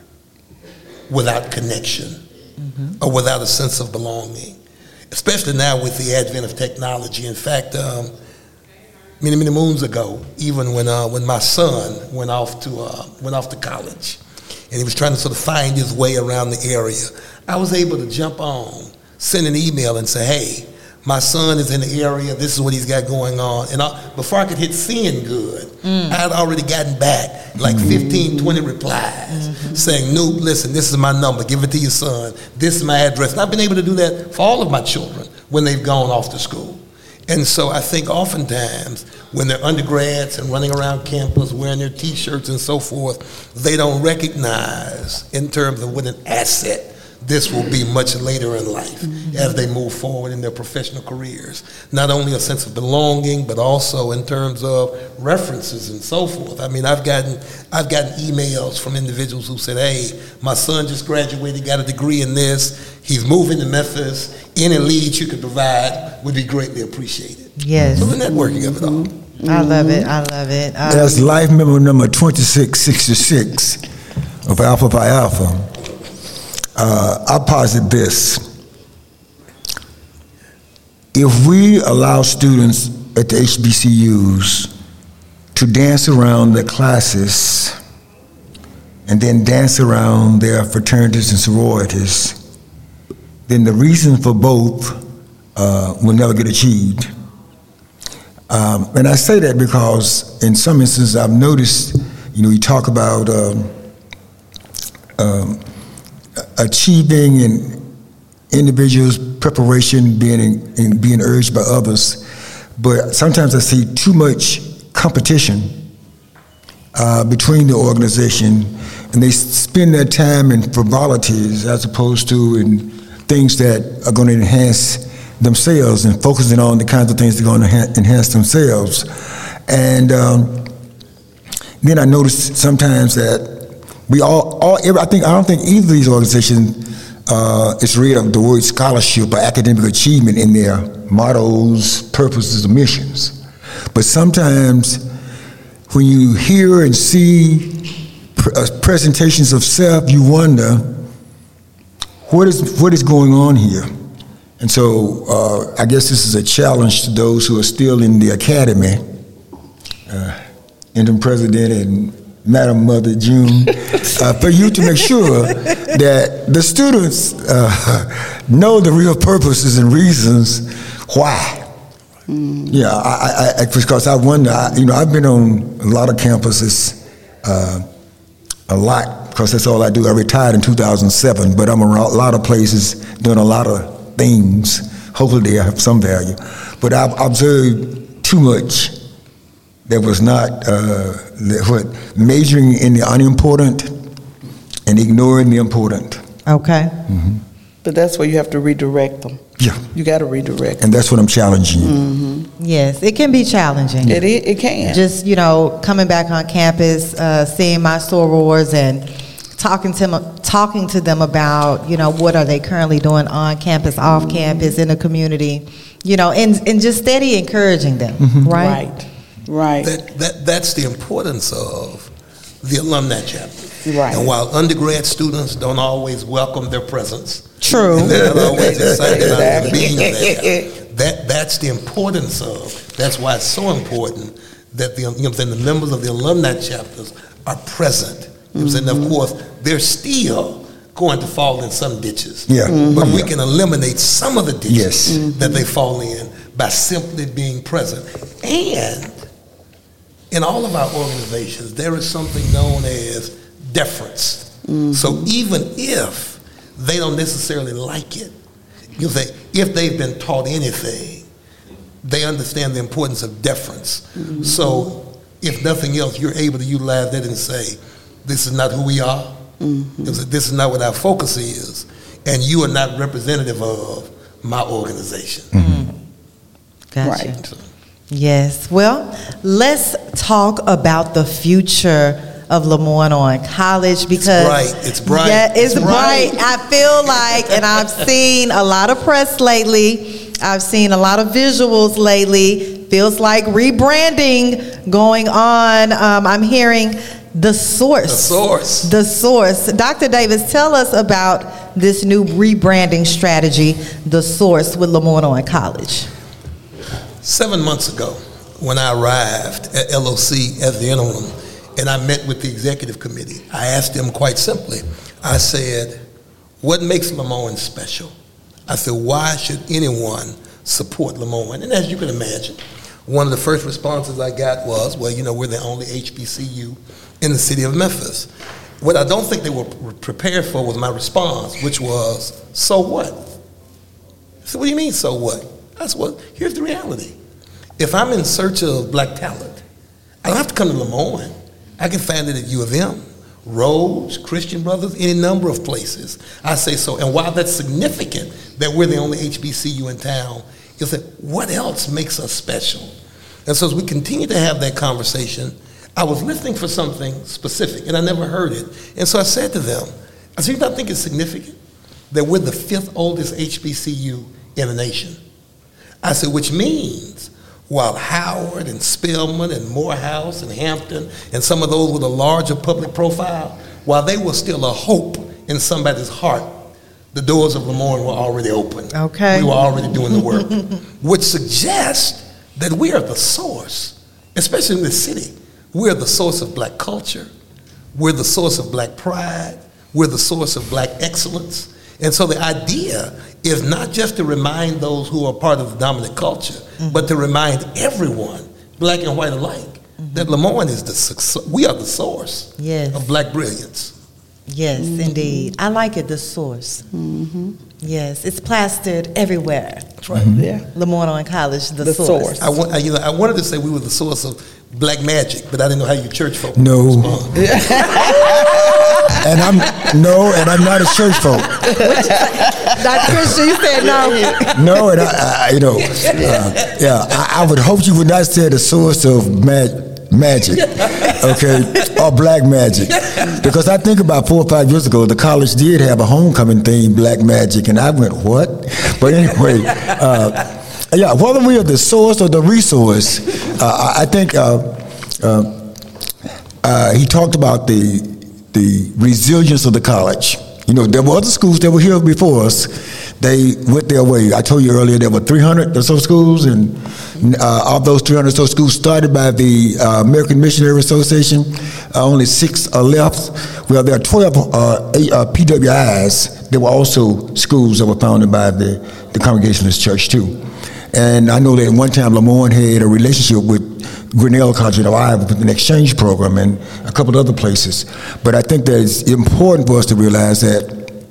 without connection mm-hmm. or without a sense of belonging, especially now with the advent of technology. In fact, um, many, many moons ago, even when uh, when my son went off to uh, went off to college, and he was trying to sort of find his way around the area, I was able to jump on, send an email and say, hey, my son is in the area, this is what he's got going on. And I, before I could hit seeing good, mm. I had already gotten back like fifteen, twenty replies mm-hmm. saying, Noop, listen, this is my number, give it to your son, this is my address. And I've been able to do that for all of my children when they've gone off to school. And so I think oftentimes when they're undergrads and running around campus wearing their T-shirts and so forth, they don't recognize in terms of what an asset this will be much later in life mm-hmm. as they move forward in their professional careers. Not only a sense of belonging, but also in terms of references and so forth. I mean, I've gotten I've gotten emails from individuals who said, hey, my son just graduated, got a degree in this, he's moving to Memphis, any leads you could provide would be greatly appreciated. Yes. So the networking of it all. Mm-hmm. I love it, I love it. Um, As life member number twenty-six sixty-six of Alpha Phi Alpha, Uh, I posit this. If we allow students at the H B C Us to dance around their classes and then dance around their fraternities and sororities, then the reason for both uh, will never get achieved. Um, and I say that because in some instances I've noticed, you know, you talk about um, um, achieving and individuals' preparation being in, in being urged by others, but sometimes I see too much competition uh, between the organization, and they spend their time in frivolities as opposed to in things that are going to enhance themselves and focusing on the kinds of things that are going to ha- enhance themselves. And um, then I notice sometimes that We all, all, I think, I don't think either of these organizations uh, is rid of the word scholarship or academic achievement in their mottos, purposes, or missions. But sometimes when you hear and see pr- uh, presentations of self, you wonder, what is what is going on here? And so uh, I guess this is a challenge to those who are still in the academy, uh, interim president and Madam Mother June, uh, for you to make sure that the students uh, know the real purposes and reasons why. Mm. Yeah, I, I, because I wonder, I, you know, I've been on a lot of campuses, uh, a lot, because that's all I do. I retired in two thousand seven, but I'm around a lot of places doing a lot of things. Hopefully they have some value. But I've observed too much that was not uh, what majoring in the unimportant and ignoring the important. Okay. Mm-hmm. But that's where you have to redirect them. Yeah. You got to redirect them. And that's what I'm challenging you. Mm-hmm. Yes, it can be challenging. It is, it can. Just, you know, coming back on campus, uh, seeing my sorors and talking to them, talking to them about, you know, what are they currently doing on campus, off campus, in the community, you know, and, and just steady encouraging them, Mm-hmm. right? Right. Right. That, that, that's the importance of the alumni chapter. Right. And while undergrad students don't always welcome their presence, True. and they're not always excited about Exactly. being there, that, that's the importance of, that's why it's so important that the, you know, the members of the alumni chapters are present. You know what I'm saying? Of course, they're still going to fall in some ditches. Yeah. But we Yeah. can eliminate some of the ditches Yes. that they fall in by simply being present. And in all of our organizations, there is something known as deference. So even if they don't necessarily like it, you say, if they've been taught anything, they understand the importance of deference. So if nothing else, you're able to utilize that and say, this is not who we are. This is not what our focus is. And you are not representative of my organization. Gotcha. Right. Yes. Well, let's talk about the future of LeMoyne-on College because bright. It's bright. Yeah, it's, It's bright. bright. I feel like, and I've seen a lot of press lately. I've seen a lot of visuals lately. Feels like rebranding going on. Um, I'm hearing the source. The source. The source. Doctor Davis, tell us about this new rebranding strategy, the source with LeMoyne-on College. Seven months ago, when I arrived at L O C as the interim, and I met with the executive committee, I asked them quite simply, I said, what makes LeMoyne special? I said, why should anyone support LeMoyne? And as you can imagine, one of the first responses I got was, well, you know, we're the only H B C U in the city of Memphis. What I don't think they were prepared for was my response, which was, so what? I said, what do you mean, so what? I said, well, here's the reality. If I'm in search of black talent, I don't have to come to LeMoyne. I can find it at U of M, Rhodes, Christian Brothers, any number of places. I say so. And while that's significant that we're the only H B C U in town, you say, what else makes us special? And so as we continue to have that conversation, I was listening for something specific, and I never heard it. And so I said to them, I said, you don't think it's significant that we're the fifth oldest H B C U in the nation? I said, which means while Howard and Spelman and Morehouse and Hampton and some of those with a larger public profile, while they were still a hope in somebody's heart, the doors of LeMoyne were already open. Okay. We were already doing the work, which suggests that we are the source, especially in this city. We're the source of black culture. We're the source of black pride. We're the source of black excellence. And so the idea is not just to remind those who are part of the dominant culture, mm-hmm. but to remind everyone, black and white alike, mm-hmm. that LeMoyne is the success, we are the source yes. of black brilliance. Yes, mm-hmm. indeed. I like it, the source. Mm-hmm. Yes, it's plastered everywhere. That's right. Mm-hmm. Yeah. LeMoyne-on College, the, the source. source. I, want, I, you know, I wanted to say we were the source of black magic, but I didn't know how you church folk No. respond. And I'm no, and I'm not a church folk. Doctor Christian, you said no. No, and I, I you know, uh, yeah, I, I would hope you would not say the source of mag- magic, okay, or black magic, because I think about four or five years ago, the college did have a homecoming theme, black magic, and I went, what? But anyway, uh, yeah, whether we are the source or the resource, uh, I, I think uh, uh, uh, he talked about the. the resilience of the college. You know, there were other schools that were here before us. They went their way. I told you earlier there were three hundred or so schools, and uh, of those three hundred or so schools started by the uh, American Missionary Association, uh, only six are left. Well, there are twelve uh, eight, uh, P W Is. There were also schools that were founded by the, the Congregationalist Church, too. And I know that at one time LeMoyne had a relationship with Grinnell College of Iowa with an exchange program and a couple of other places. But I think that it's important for us to realize that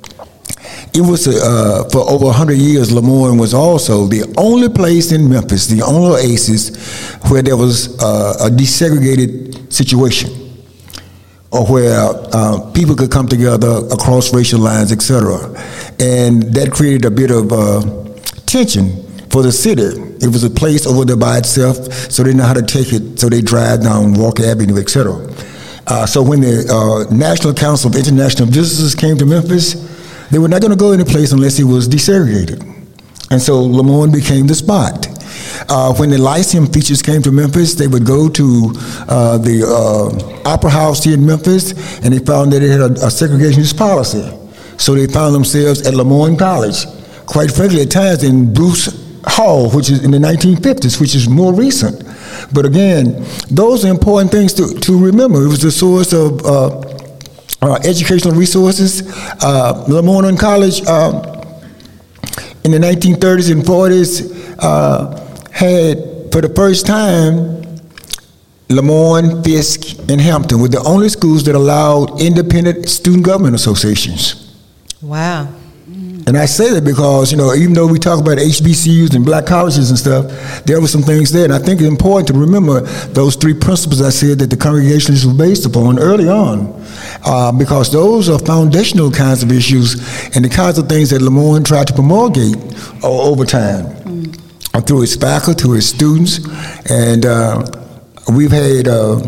it was, uh, for over one hundred years, LeMoyne was also the only place in Memphis, the only oasis, where there was uh, a desegregated situation, or where uh, people could come together across racial lines, et cetera. And that created a bit of uh, tension for the city. It was a place over there by itself, so they know how to take it, so they drive down Walker Avenue, et cetera. Uh, so when the uh, National Council of International Visitors came to Memphis, they were not going to go any place unless it was desegregated. And so Lemoyne became the spot. Uh, when the Lyceum features came to Memphis, they would go to uh, the uh, Opera House here in Memphis, and they found that it had a, a segregationist policy. So they found themselves at Lemoyne College. Quite frankly, at times in Bruce Hall, which is in the nineteen fifties, which is more recent. But again, those are important things to, to remember. It was the source of uh, uh, educational resources. Uh, Lemoyne College uh, in the nineteen thirties and forties uh, had, for the first time, Lemoyne, Fisk, and Hampton were the only schools that allowed independent student government associations. Wow. And I say that because, you know, even though we talk about H B C Us and black colleges and stuff, there were some things there. And I think it's important to remember those three principles I said that the Congregationalists were based upon early on, uh, because those are foundational kinds of issues and the kinds of things that Lemoyne tried to promulgate uh, over time mm. through its faculty, through its students. And uh, we've had, uh,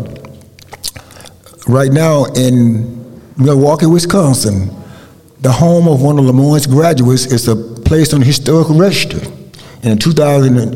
right now in Milwaukee, Wisconsin, the home of one of Lemoyne's graduates is a place on the historical register. And in two thousand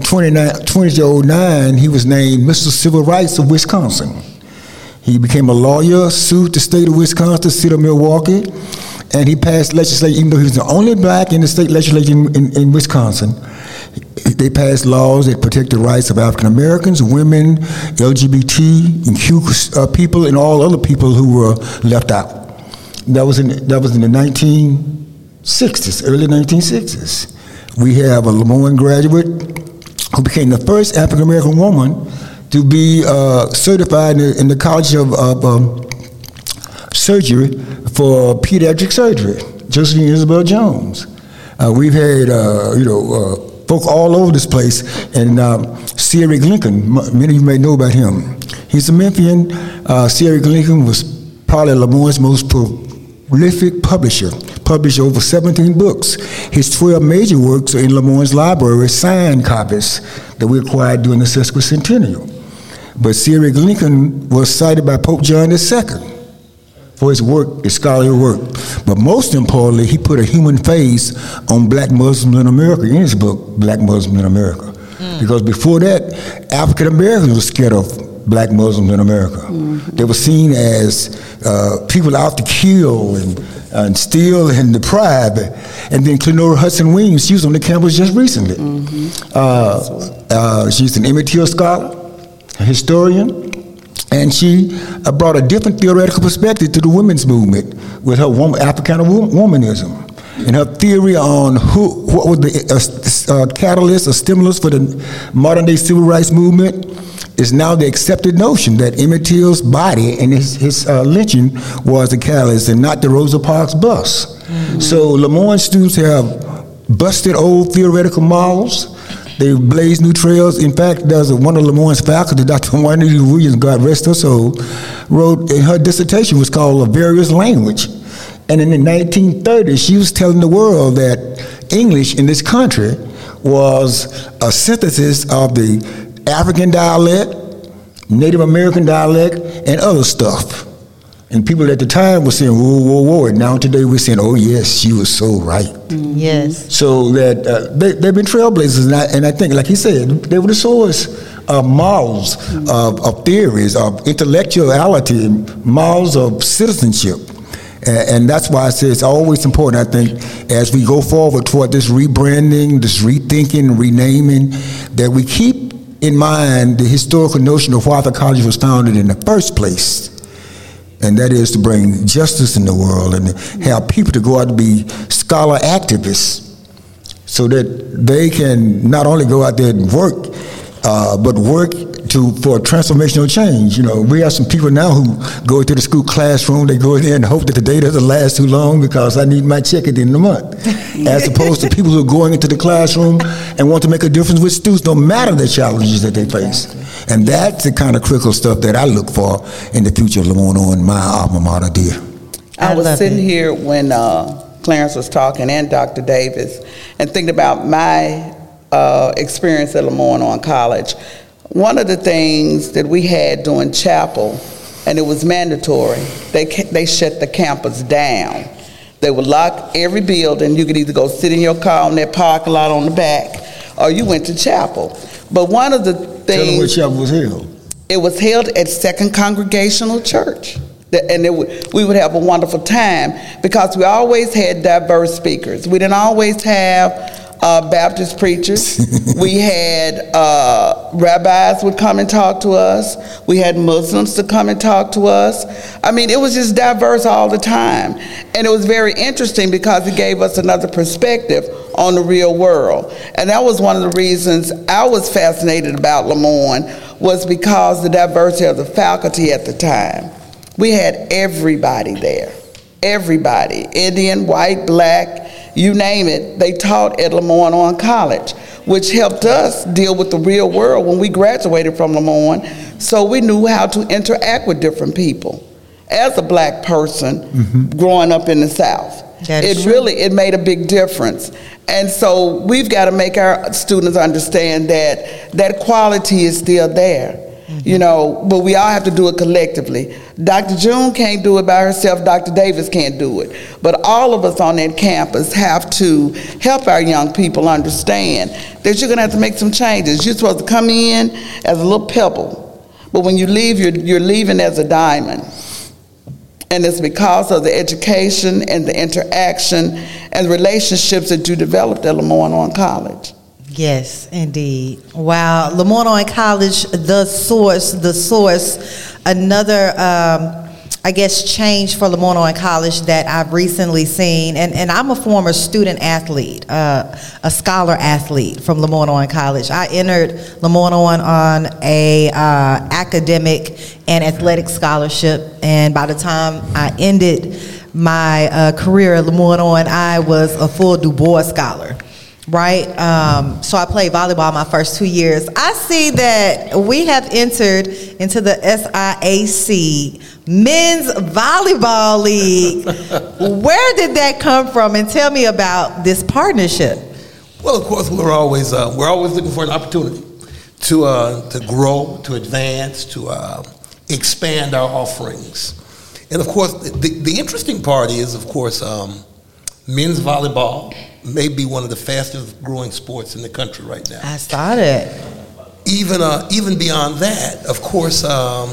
nine, he was named Mister Civil Rights of Wisconsin. He became a lawyer, sued the state of Wisconsin, the city of Milwaukee, and he passed legislation, even though he was the only black in the state legislature in, in, in Wisconsin. They passed laws that protect the rights of African Americans, women, L G B T, and Q uh, people, and all other people who were left out. That was in that was in the nineteen sixties, early nineteen sixties. We have a Lemoyne graduate who became the first African American woman to be uh, certified in the, in the College of, of um, Surgery for pediatric surgery, Josephine Isabel Jones. Uh, we've had uh, you know uh, folk all over this place, and um, Cedric Lincoln. Many of you may know about him. He's a Memphian. Uh, Cedric Lincoln was probably Lemoyne's most pro prolific publisher, published over seventeen books. His twelve major works are in Lemoyne's library, signed copies that we acquired during the sesquicentennial. But Cedric Lincoln was cited by Pope John the Second for his work, his scholarly work. But most importantly, he put a human face on black Muslims in America in his book, Black Muslims in America. Mm. Because before that, African Americans were scared of black Muslims in America. Mm-hmm. They were seen as uh, people out to kill and, and steal and deprive. And then Clenora Hudson Weems, she was on the campus just recently. Mm-hmm. uh, uh, she's an Emmett Till scholar, a historian, and she uh, brought a different theoretical perspective to the women's movement with her woman, Africana womanism. And her theory on who, what was the uh, uh, catalyst or stimulus for the modern day civil rights movement is now the accepted notion that Emmett Till's body and his, his uh, lynching was the catalyst and not the Rosa Parks bus. Mm-hmm. So Lemoyne students have busted old theoretical models. They blazed new trails. In fact, there's a, one of Lemoyne's faculty, Doctor Juanita Williams, God rest her soul, wrote, and her dissertation was called A Various Language. And in the nineteen thirties, she was telling the world that English in this country was a synthesis of the African dialect, Native American dialect, and other stuff. And people at the time were saying, whoa, whoa, whoa. And now today we're saying, oh, yes, she was so right. Mm-hmm. Yes. So that uh, they, they've been trailblazers. And I, and I think, like he said, they were the source of models, mm-hmm. of, of theories, of intellectuality, models of citizenship. And that's why I say it's always important, I think, as we go forward toward this rebranding, this rethinking, renaming, that we keep in mind the historical notion of why the college was founded in the first place. And that is to bring justice in the world and have people to go out to be scholar activists so that they can not only go out there and work, uh, but work to for transformational change. You know, we have some people now who go into the school classroom, they go in there and hope that the day doesn't last too long because I need my check at the end of the month. As opposed to people who are going into the classroom and want to make a difference with students, no matter the challenges that they face. And that's the kind of critical stuff that I look for in the future of Lemoyne, my alma mater, dear. I, I was sitting it. here when uh, Clarence was talking and Doctor Davis and thinking about my uh, experience at LeMoyne-on College. One of the things that we had during chapel, and it was mandatory, they they shut the campus down. They would lock every building. You could either go sit in your car on that parking lot on the back, or you went to chapel. But one of the things... Tell them where chapel was held. It was held at Second Congregational Church. And it would, we would have a wonderful time because we always had diverse speakers. We didn't always have uh, Baptist preachers. We had uh, rabbis would come and talk to us. We had Muslims to come and talk to us. I mean, it was just diverse all the time. And it was very interesting because it gave us another perspective on the real world. And that was one of the reasons I was fascinated about LeMoyne, was because the diversity of the faculty at the time. We had everybody there, everybody, Indian, white, black, you name it. They taught at LeMoyne-on College, which helped us deal with the real world when we graduated from LeMoyne, so we knew how to interact with different people. As a black person mm-hmm. growing up in the South, it true. really, it made a big difference. And so we've got to make our students understand that that quality is still there. Mm-hmm. You know, but we all have to do it collectively. Doctor June can't do it by herself. Doctor Davis can't do it. But all of us on that campus have to help our young people understand that you're going to have to make some changes. You're supposed to come in as a little pebble, but when you leave, you're, you're leaving as a diamond. And it's because of the education and the interaction and relationships that you developed at LeMoyne-on College. Yes, indeed. Wow. LeMoyne-on College, the source, the source. Another, um, I guess, change for LeMoyne-on College that I've recently seen, and, and I'm a former student athlete, uh, a scholar athlete from LeMoyne-on College. I entered LeMoyne-on on a uh, academic and athletic scholarship, and by the time I ended my uh, career at LeMoyne-on, I was a full Du Bois scholar. Right, um, so I played volleyball my first two years. I see that we have entered into the S I A C Men's Volleyball League. Where did that come from? And tell me about this partnership. Well, of course, we're always uh, we're always looking for an opportunity to uh, to grow, to advance, to uh, expand our offerings. And of course, the, the interesting part is, of course, um, men's volleyball may be one of the fastest growing sports in the country right now. I saw that. Even uh, even beyond that, of course, um,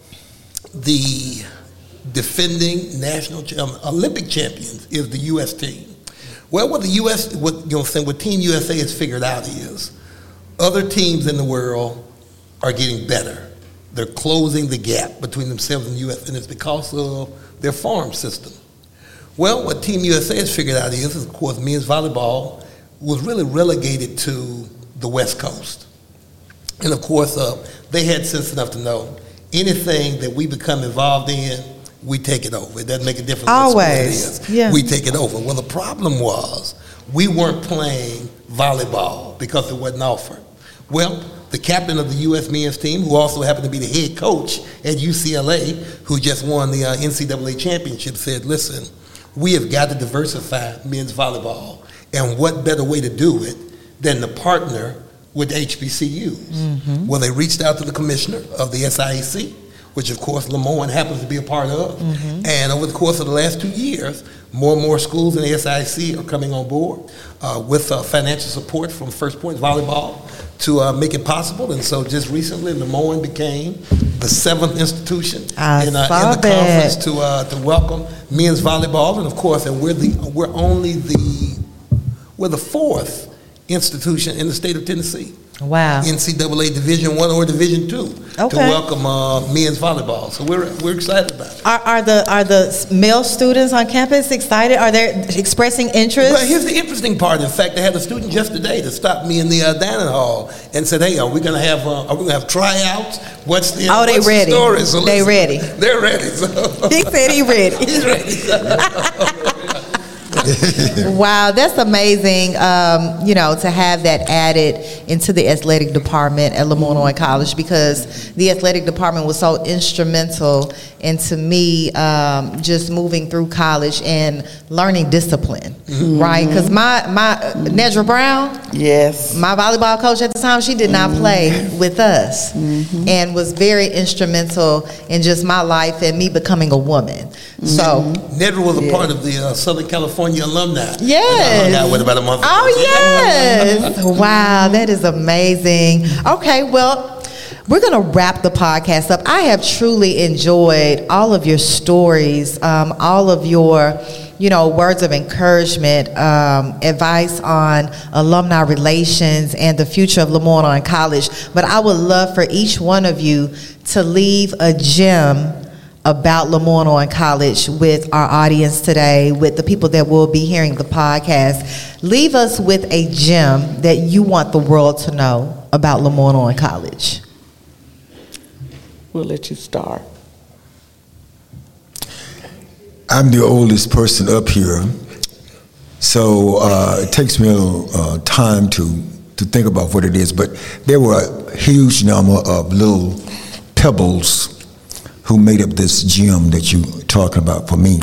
the defending national um, Olympic champions is the U S team. Well, what the U S what you know saying what Team U S A has figured out is other teams in the world are getting better. They're closing the gap between themselves and the U S, and it's because of their farm system. Well, what Team U S A has figured out is, of course, men's volleyball was really relegated to the West Coast. And of course, uh, they had sense enough to know anything that we become involved in, we take it over. It doesn't make a difference Always. what sport it is. Yeah. We take it over. Well, the problem was we weren't playing volleyball because it wasn't offered. Well, the captain of the U S men's team, who also happened to be the head coach at U C L A, who just won the uh, N C double A championship, said, listen, we have got to diversify men's volleyball, and what better way to do it than to partner with H B C Us? Mm-hmm. Well, they reached out to the commissioner of the S I A C, which of course LeMoyne happens to be a part of, mm-hmm. and over the course of the last two years, more and more schools in the S I A C are coming on board uh, with uh, financial support from First Point Volleyball to uh, make it possible. And so just recently, LeMoyne became the seventh institution I in, uh, saw in the that. conference to uh, to welcome men's volleyball. And of course, and we're the we're only the we're the fourth institution in the state of Tennessee. Wow. N C double A Division One or Division Two Okay. to welcome uh, men's volleyball. So we're we're excited about it. Are, are the are the male students on campus excited? Are they expressing interest? Well, here's the interesting part. In fact, I had a student just today that stopped me in the uh, dining hall and said, "Hey, are we gonna have uh, are we gonna have tryouts? What's the Oh, they what's ready. The story?" So They listen, ready. They're ready. So. He said he ready. He's ready. Wow, that's amazing, um, you know, to have that added into the athletic department at LeMoyne College, because the athletic department was so instrumental into me um, just moving through college and learning discipline, mm-hmm. right? Because my, my Nedra Brown, yes, my volleyball coach at the time, she did not mm-hmm. play with us mm-hmm. and was very instrumental in just my life and me becoming a woman. Mm-hmm. So Nedra was a yeah. part of the uh, Southern California alumni. Yes. I hung out with about a month ago. Oh, yes. Wow, that is amazing. Okay, well, we're going to wrap the podcast up. I have truly enjoyed all of your stories, um, all of your, you know, words of encouragement, um, advice on alumni relations and the future of LeMoyne College. But I would love for each one of you to leave a gem about LeMoyne College with our audience today, with the people that will be hearing the podcast. Leave us with a gem that you want the world to know about LeMoyne College. We'll let you start. I'm the oldest person up here, so uh, it takes me a little uh, time to, to think about what it is, but there were a huge number of little pebbles who made up this gem that you're talking about for me.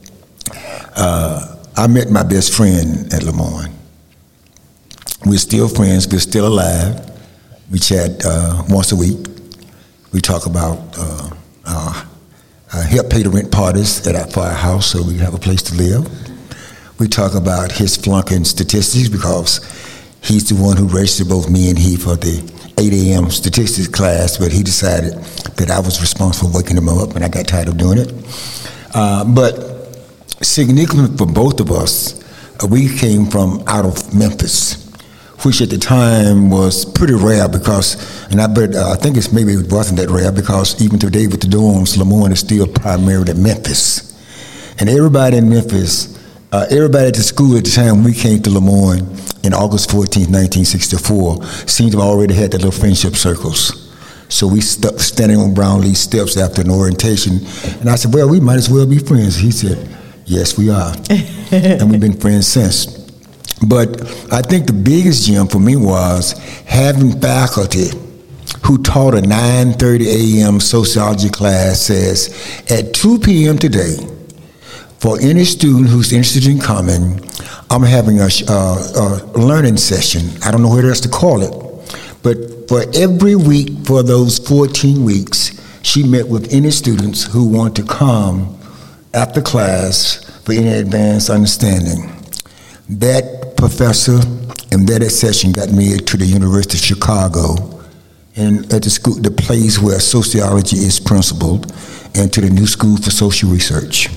Uh, I met my best friend at LeMoyne. We're still friends, we're still alive. We chat uh, once a week. We talk about uh, uh, uh, help pay the rent parties at our, for our house so we have a place to live. We talk about his flunking statistics because he's the one who registered both me and he for the eight a.m. statistics class, but he decided that I was responsible for waking him up, and I got tired of doing it. Uh, but significant for both of us, uh, we came from out of Memphis, which at the time was pretty rare because, and I bet uh, I think it's maybe it wasn't that rare because even today with the dorms, LeMoyne is still primarily Memphis. And everybody in Memphis, uh, everybody at the school at the time we came to LeMoyne in August fourteenth, nineteen sixty-four, seemed to have already had their little friendship circles. So we st- standing on Brownlee steps after an orientation, and I said, well, we might as well be friends. He said, yes, we are. And we've been friends since. But I think the biggest gem for me was having faculty who taught a nine thirty a.m. sociology class says, at two p.m. today, for any student who's interested in coming, I'm having a, uh, a learning session. I don't know what else to call it. But for every week for those fourteen weeks, she met with any students who want to come after class for any advanced understanding. That professor and that session got me to the University of Chicago and at the school, the place where sociology is principled, and to the New School for Social Research.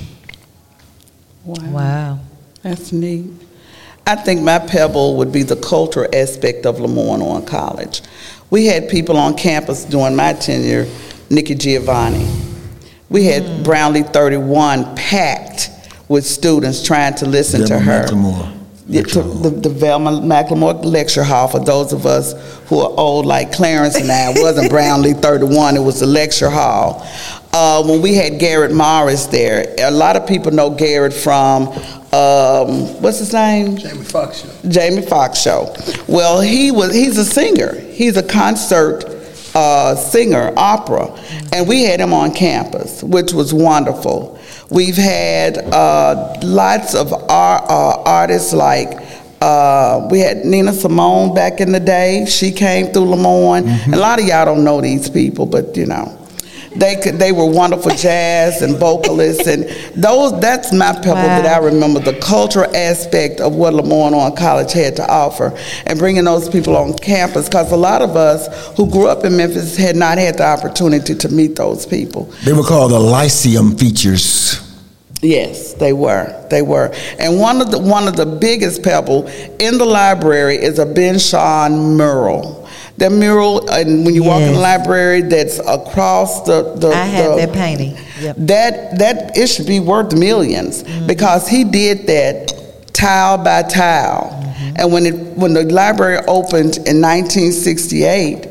Wow. Wow. That's neat. I think my pebble would be the cultural aspect of LeMoyne College. We had people on campus during my tenure, Nikki Giovanni. We had mm. Brownlee thirty-one packed with students trying to listen Velma to her. McLemore. The, the, the Velma McLemore Lecture Hall, for those of us who are old like Clarence and I, it wasn't Brownlee thirty-one, it was the Lecture Hall. Uh, when we had Garrett Morris there, a lot of people know Garrett from, um, what's his name? Jamie Foxx Show. Jamie Foxx Show. Well, he was, he's a singer. He's a concert uh, singer, opera, and we had him on campus, which was wonderful. We've had uh, lots of art, uh, artists like, uh, we had Nina Simone back in the day. She came through LeMoyne. Mm-hmm. A lot of y'all don't know these people, but you know. They could, they were wonderful jazz and vocalists, and those that's my pebble wow. that I remember, the cultural aspect of what LeMoyne College had to offer, and bringing those people on campus, because a lot of us who grew up in Memphis had not had the opportunity to meet those people. They were called the Lyceum Features. Yes, they were. They were. And one of the one of the biggest pebble in the library is a Ben Shahn mural. That mural, and when you yes. walk in the library, that's across the. the I have the, that painting. Yep. That that it should be worth millions mm-hmm. because he did that tile by tile. Mm-hmm. And when it when the library opened in nineteen sixty-eight,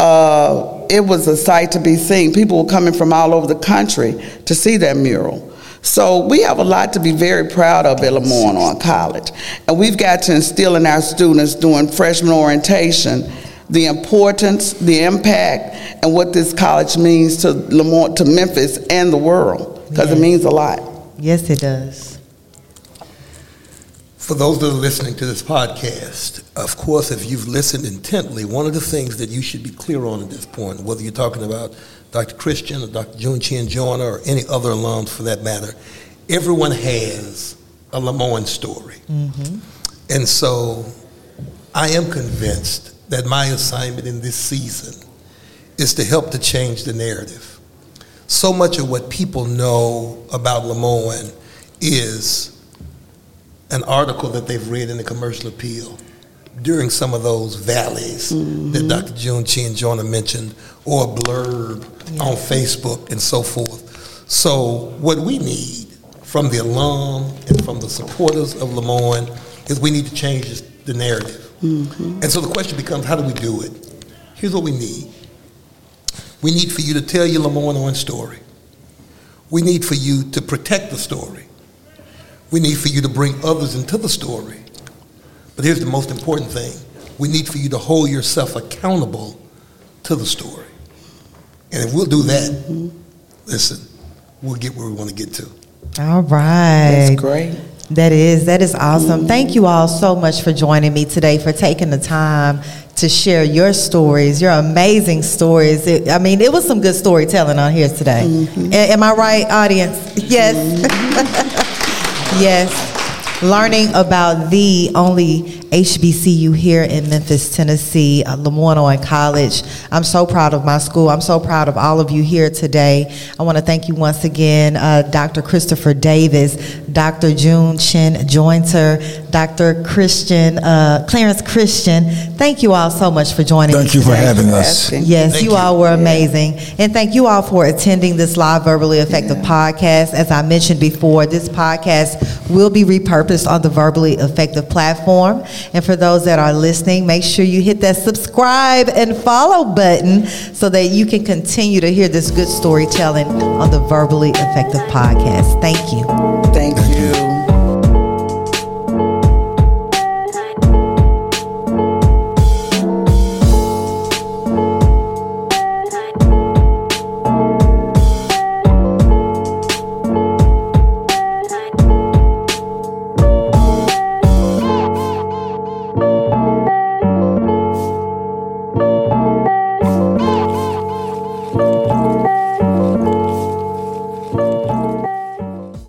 uh, it was a sight to be seen. People were coming from all over the country to see that mural. So we have a lot to be very proud of at LeMoyne College. And we've got to instill in our students during freshman orientation the importance, the impact, and what this college means to LeMoyne, to Memphis and the world, because yes. it means a lot. Yes, it does. For those that are listening to this podcast, of course, if you've listened intently, one of the things that you should be clear on at this point, whether you're talking about Doctor Christian or Doctor June Chin Joyner or any other alums for that matter, everyone has a LeMoyne story. Mm-hmm. And so I am convinced that my assignment in this season is to help to change the narrative. So much of what people know about LeMoyne is an article that they've read in the Commercial Appeal during some of those valleys mm-hmm. that Doctor June Chin Joyner mentioned, or a blurb yeah. on Facebook and so forth. So what we need from the alum and from the supporters of LeMoyne is we need to change the narrative. Mm-hmm. And so the question becomes, how do we do it? Here's what we need. We need for you to tell your LeMoyne story. We need for you to protect the story. We need for you to bring others into the story. But here's the most important thing. We need for you to hold yourself accountable to the story. And if we'll do that, mm-hmm. listen, we'll get where we want to get to. All right. That's great. That is, that is awesome. Thank you all so much for joining me today, for taking the time to share your stories, your amazing stories. It, I mean, it was some good storytelling on here today. Mm-hmm. A- am I right, audience? Yes. Mm-hmm. Yes. Learning about the only H B C U here in Memphis, Tennessee, uh, LeMoyne College. I'm so proud of my school. I'm so proud of all of you here today. I want to thank you once again, uh, Doctor Christopher Davis, Doctor June Chin Joyner, Doctor Christian, uh, Clarence Christian. Thank you all so much for joining thank me Thank you today. for having us. Yes, thank you, you all were amazing. Yeah. And thank you all for attending this live Verbally Effective yeah. podcast. As I mentioned before, this podcast will be repurposed on the Verbally Effective platform. And for those that are listening, make sure you hit that subscribe and follow button so that you can continue to hear this good storytelling on the Verbally Effective podcast. Thank you. Thank you.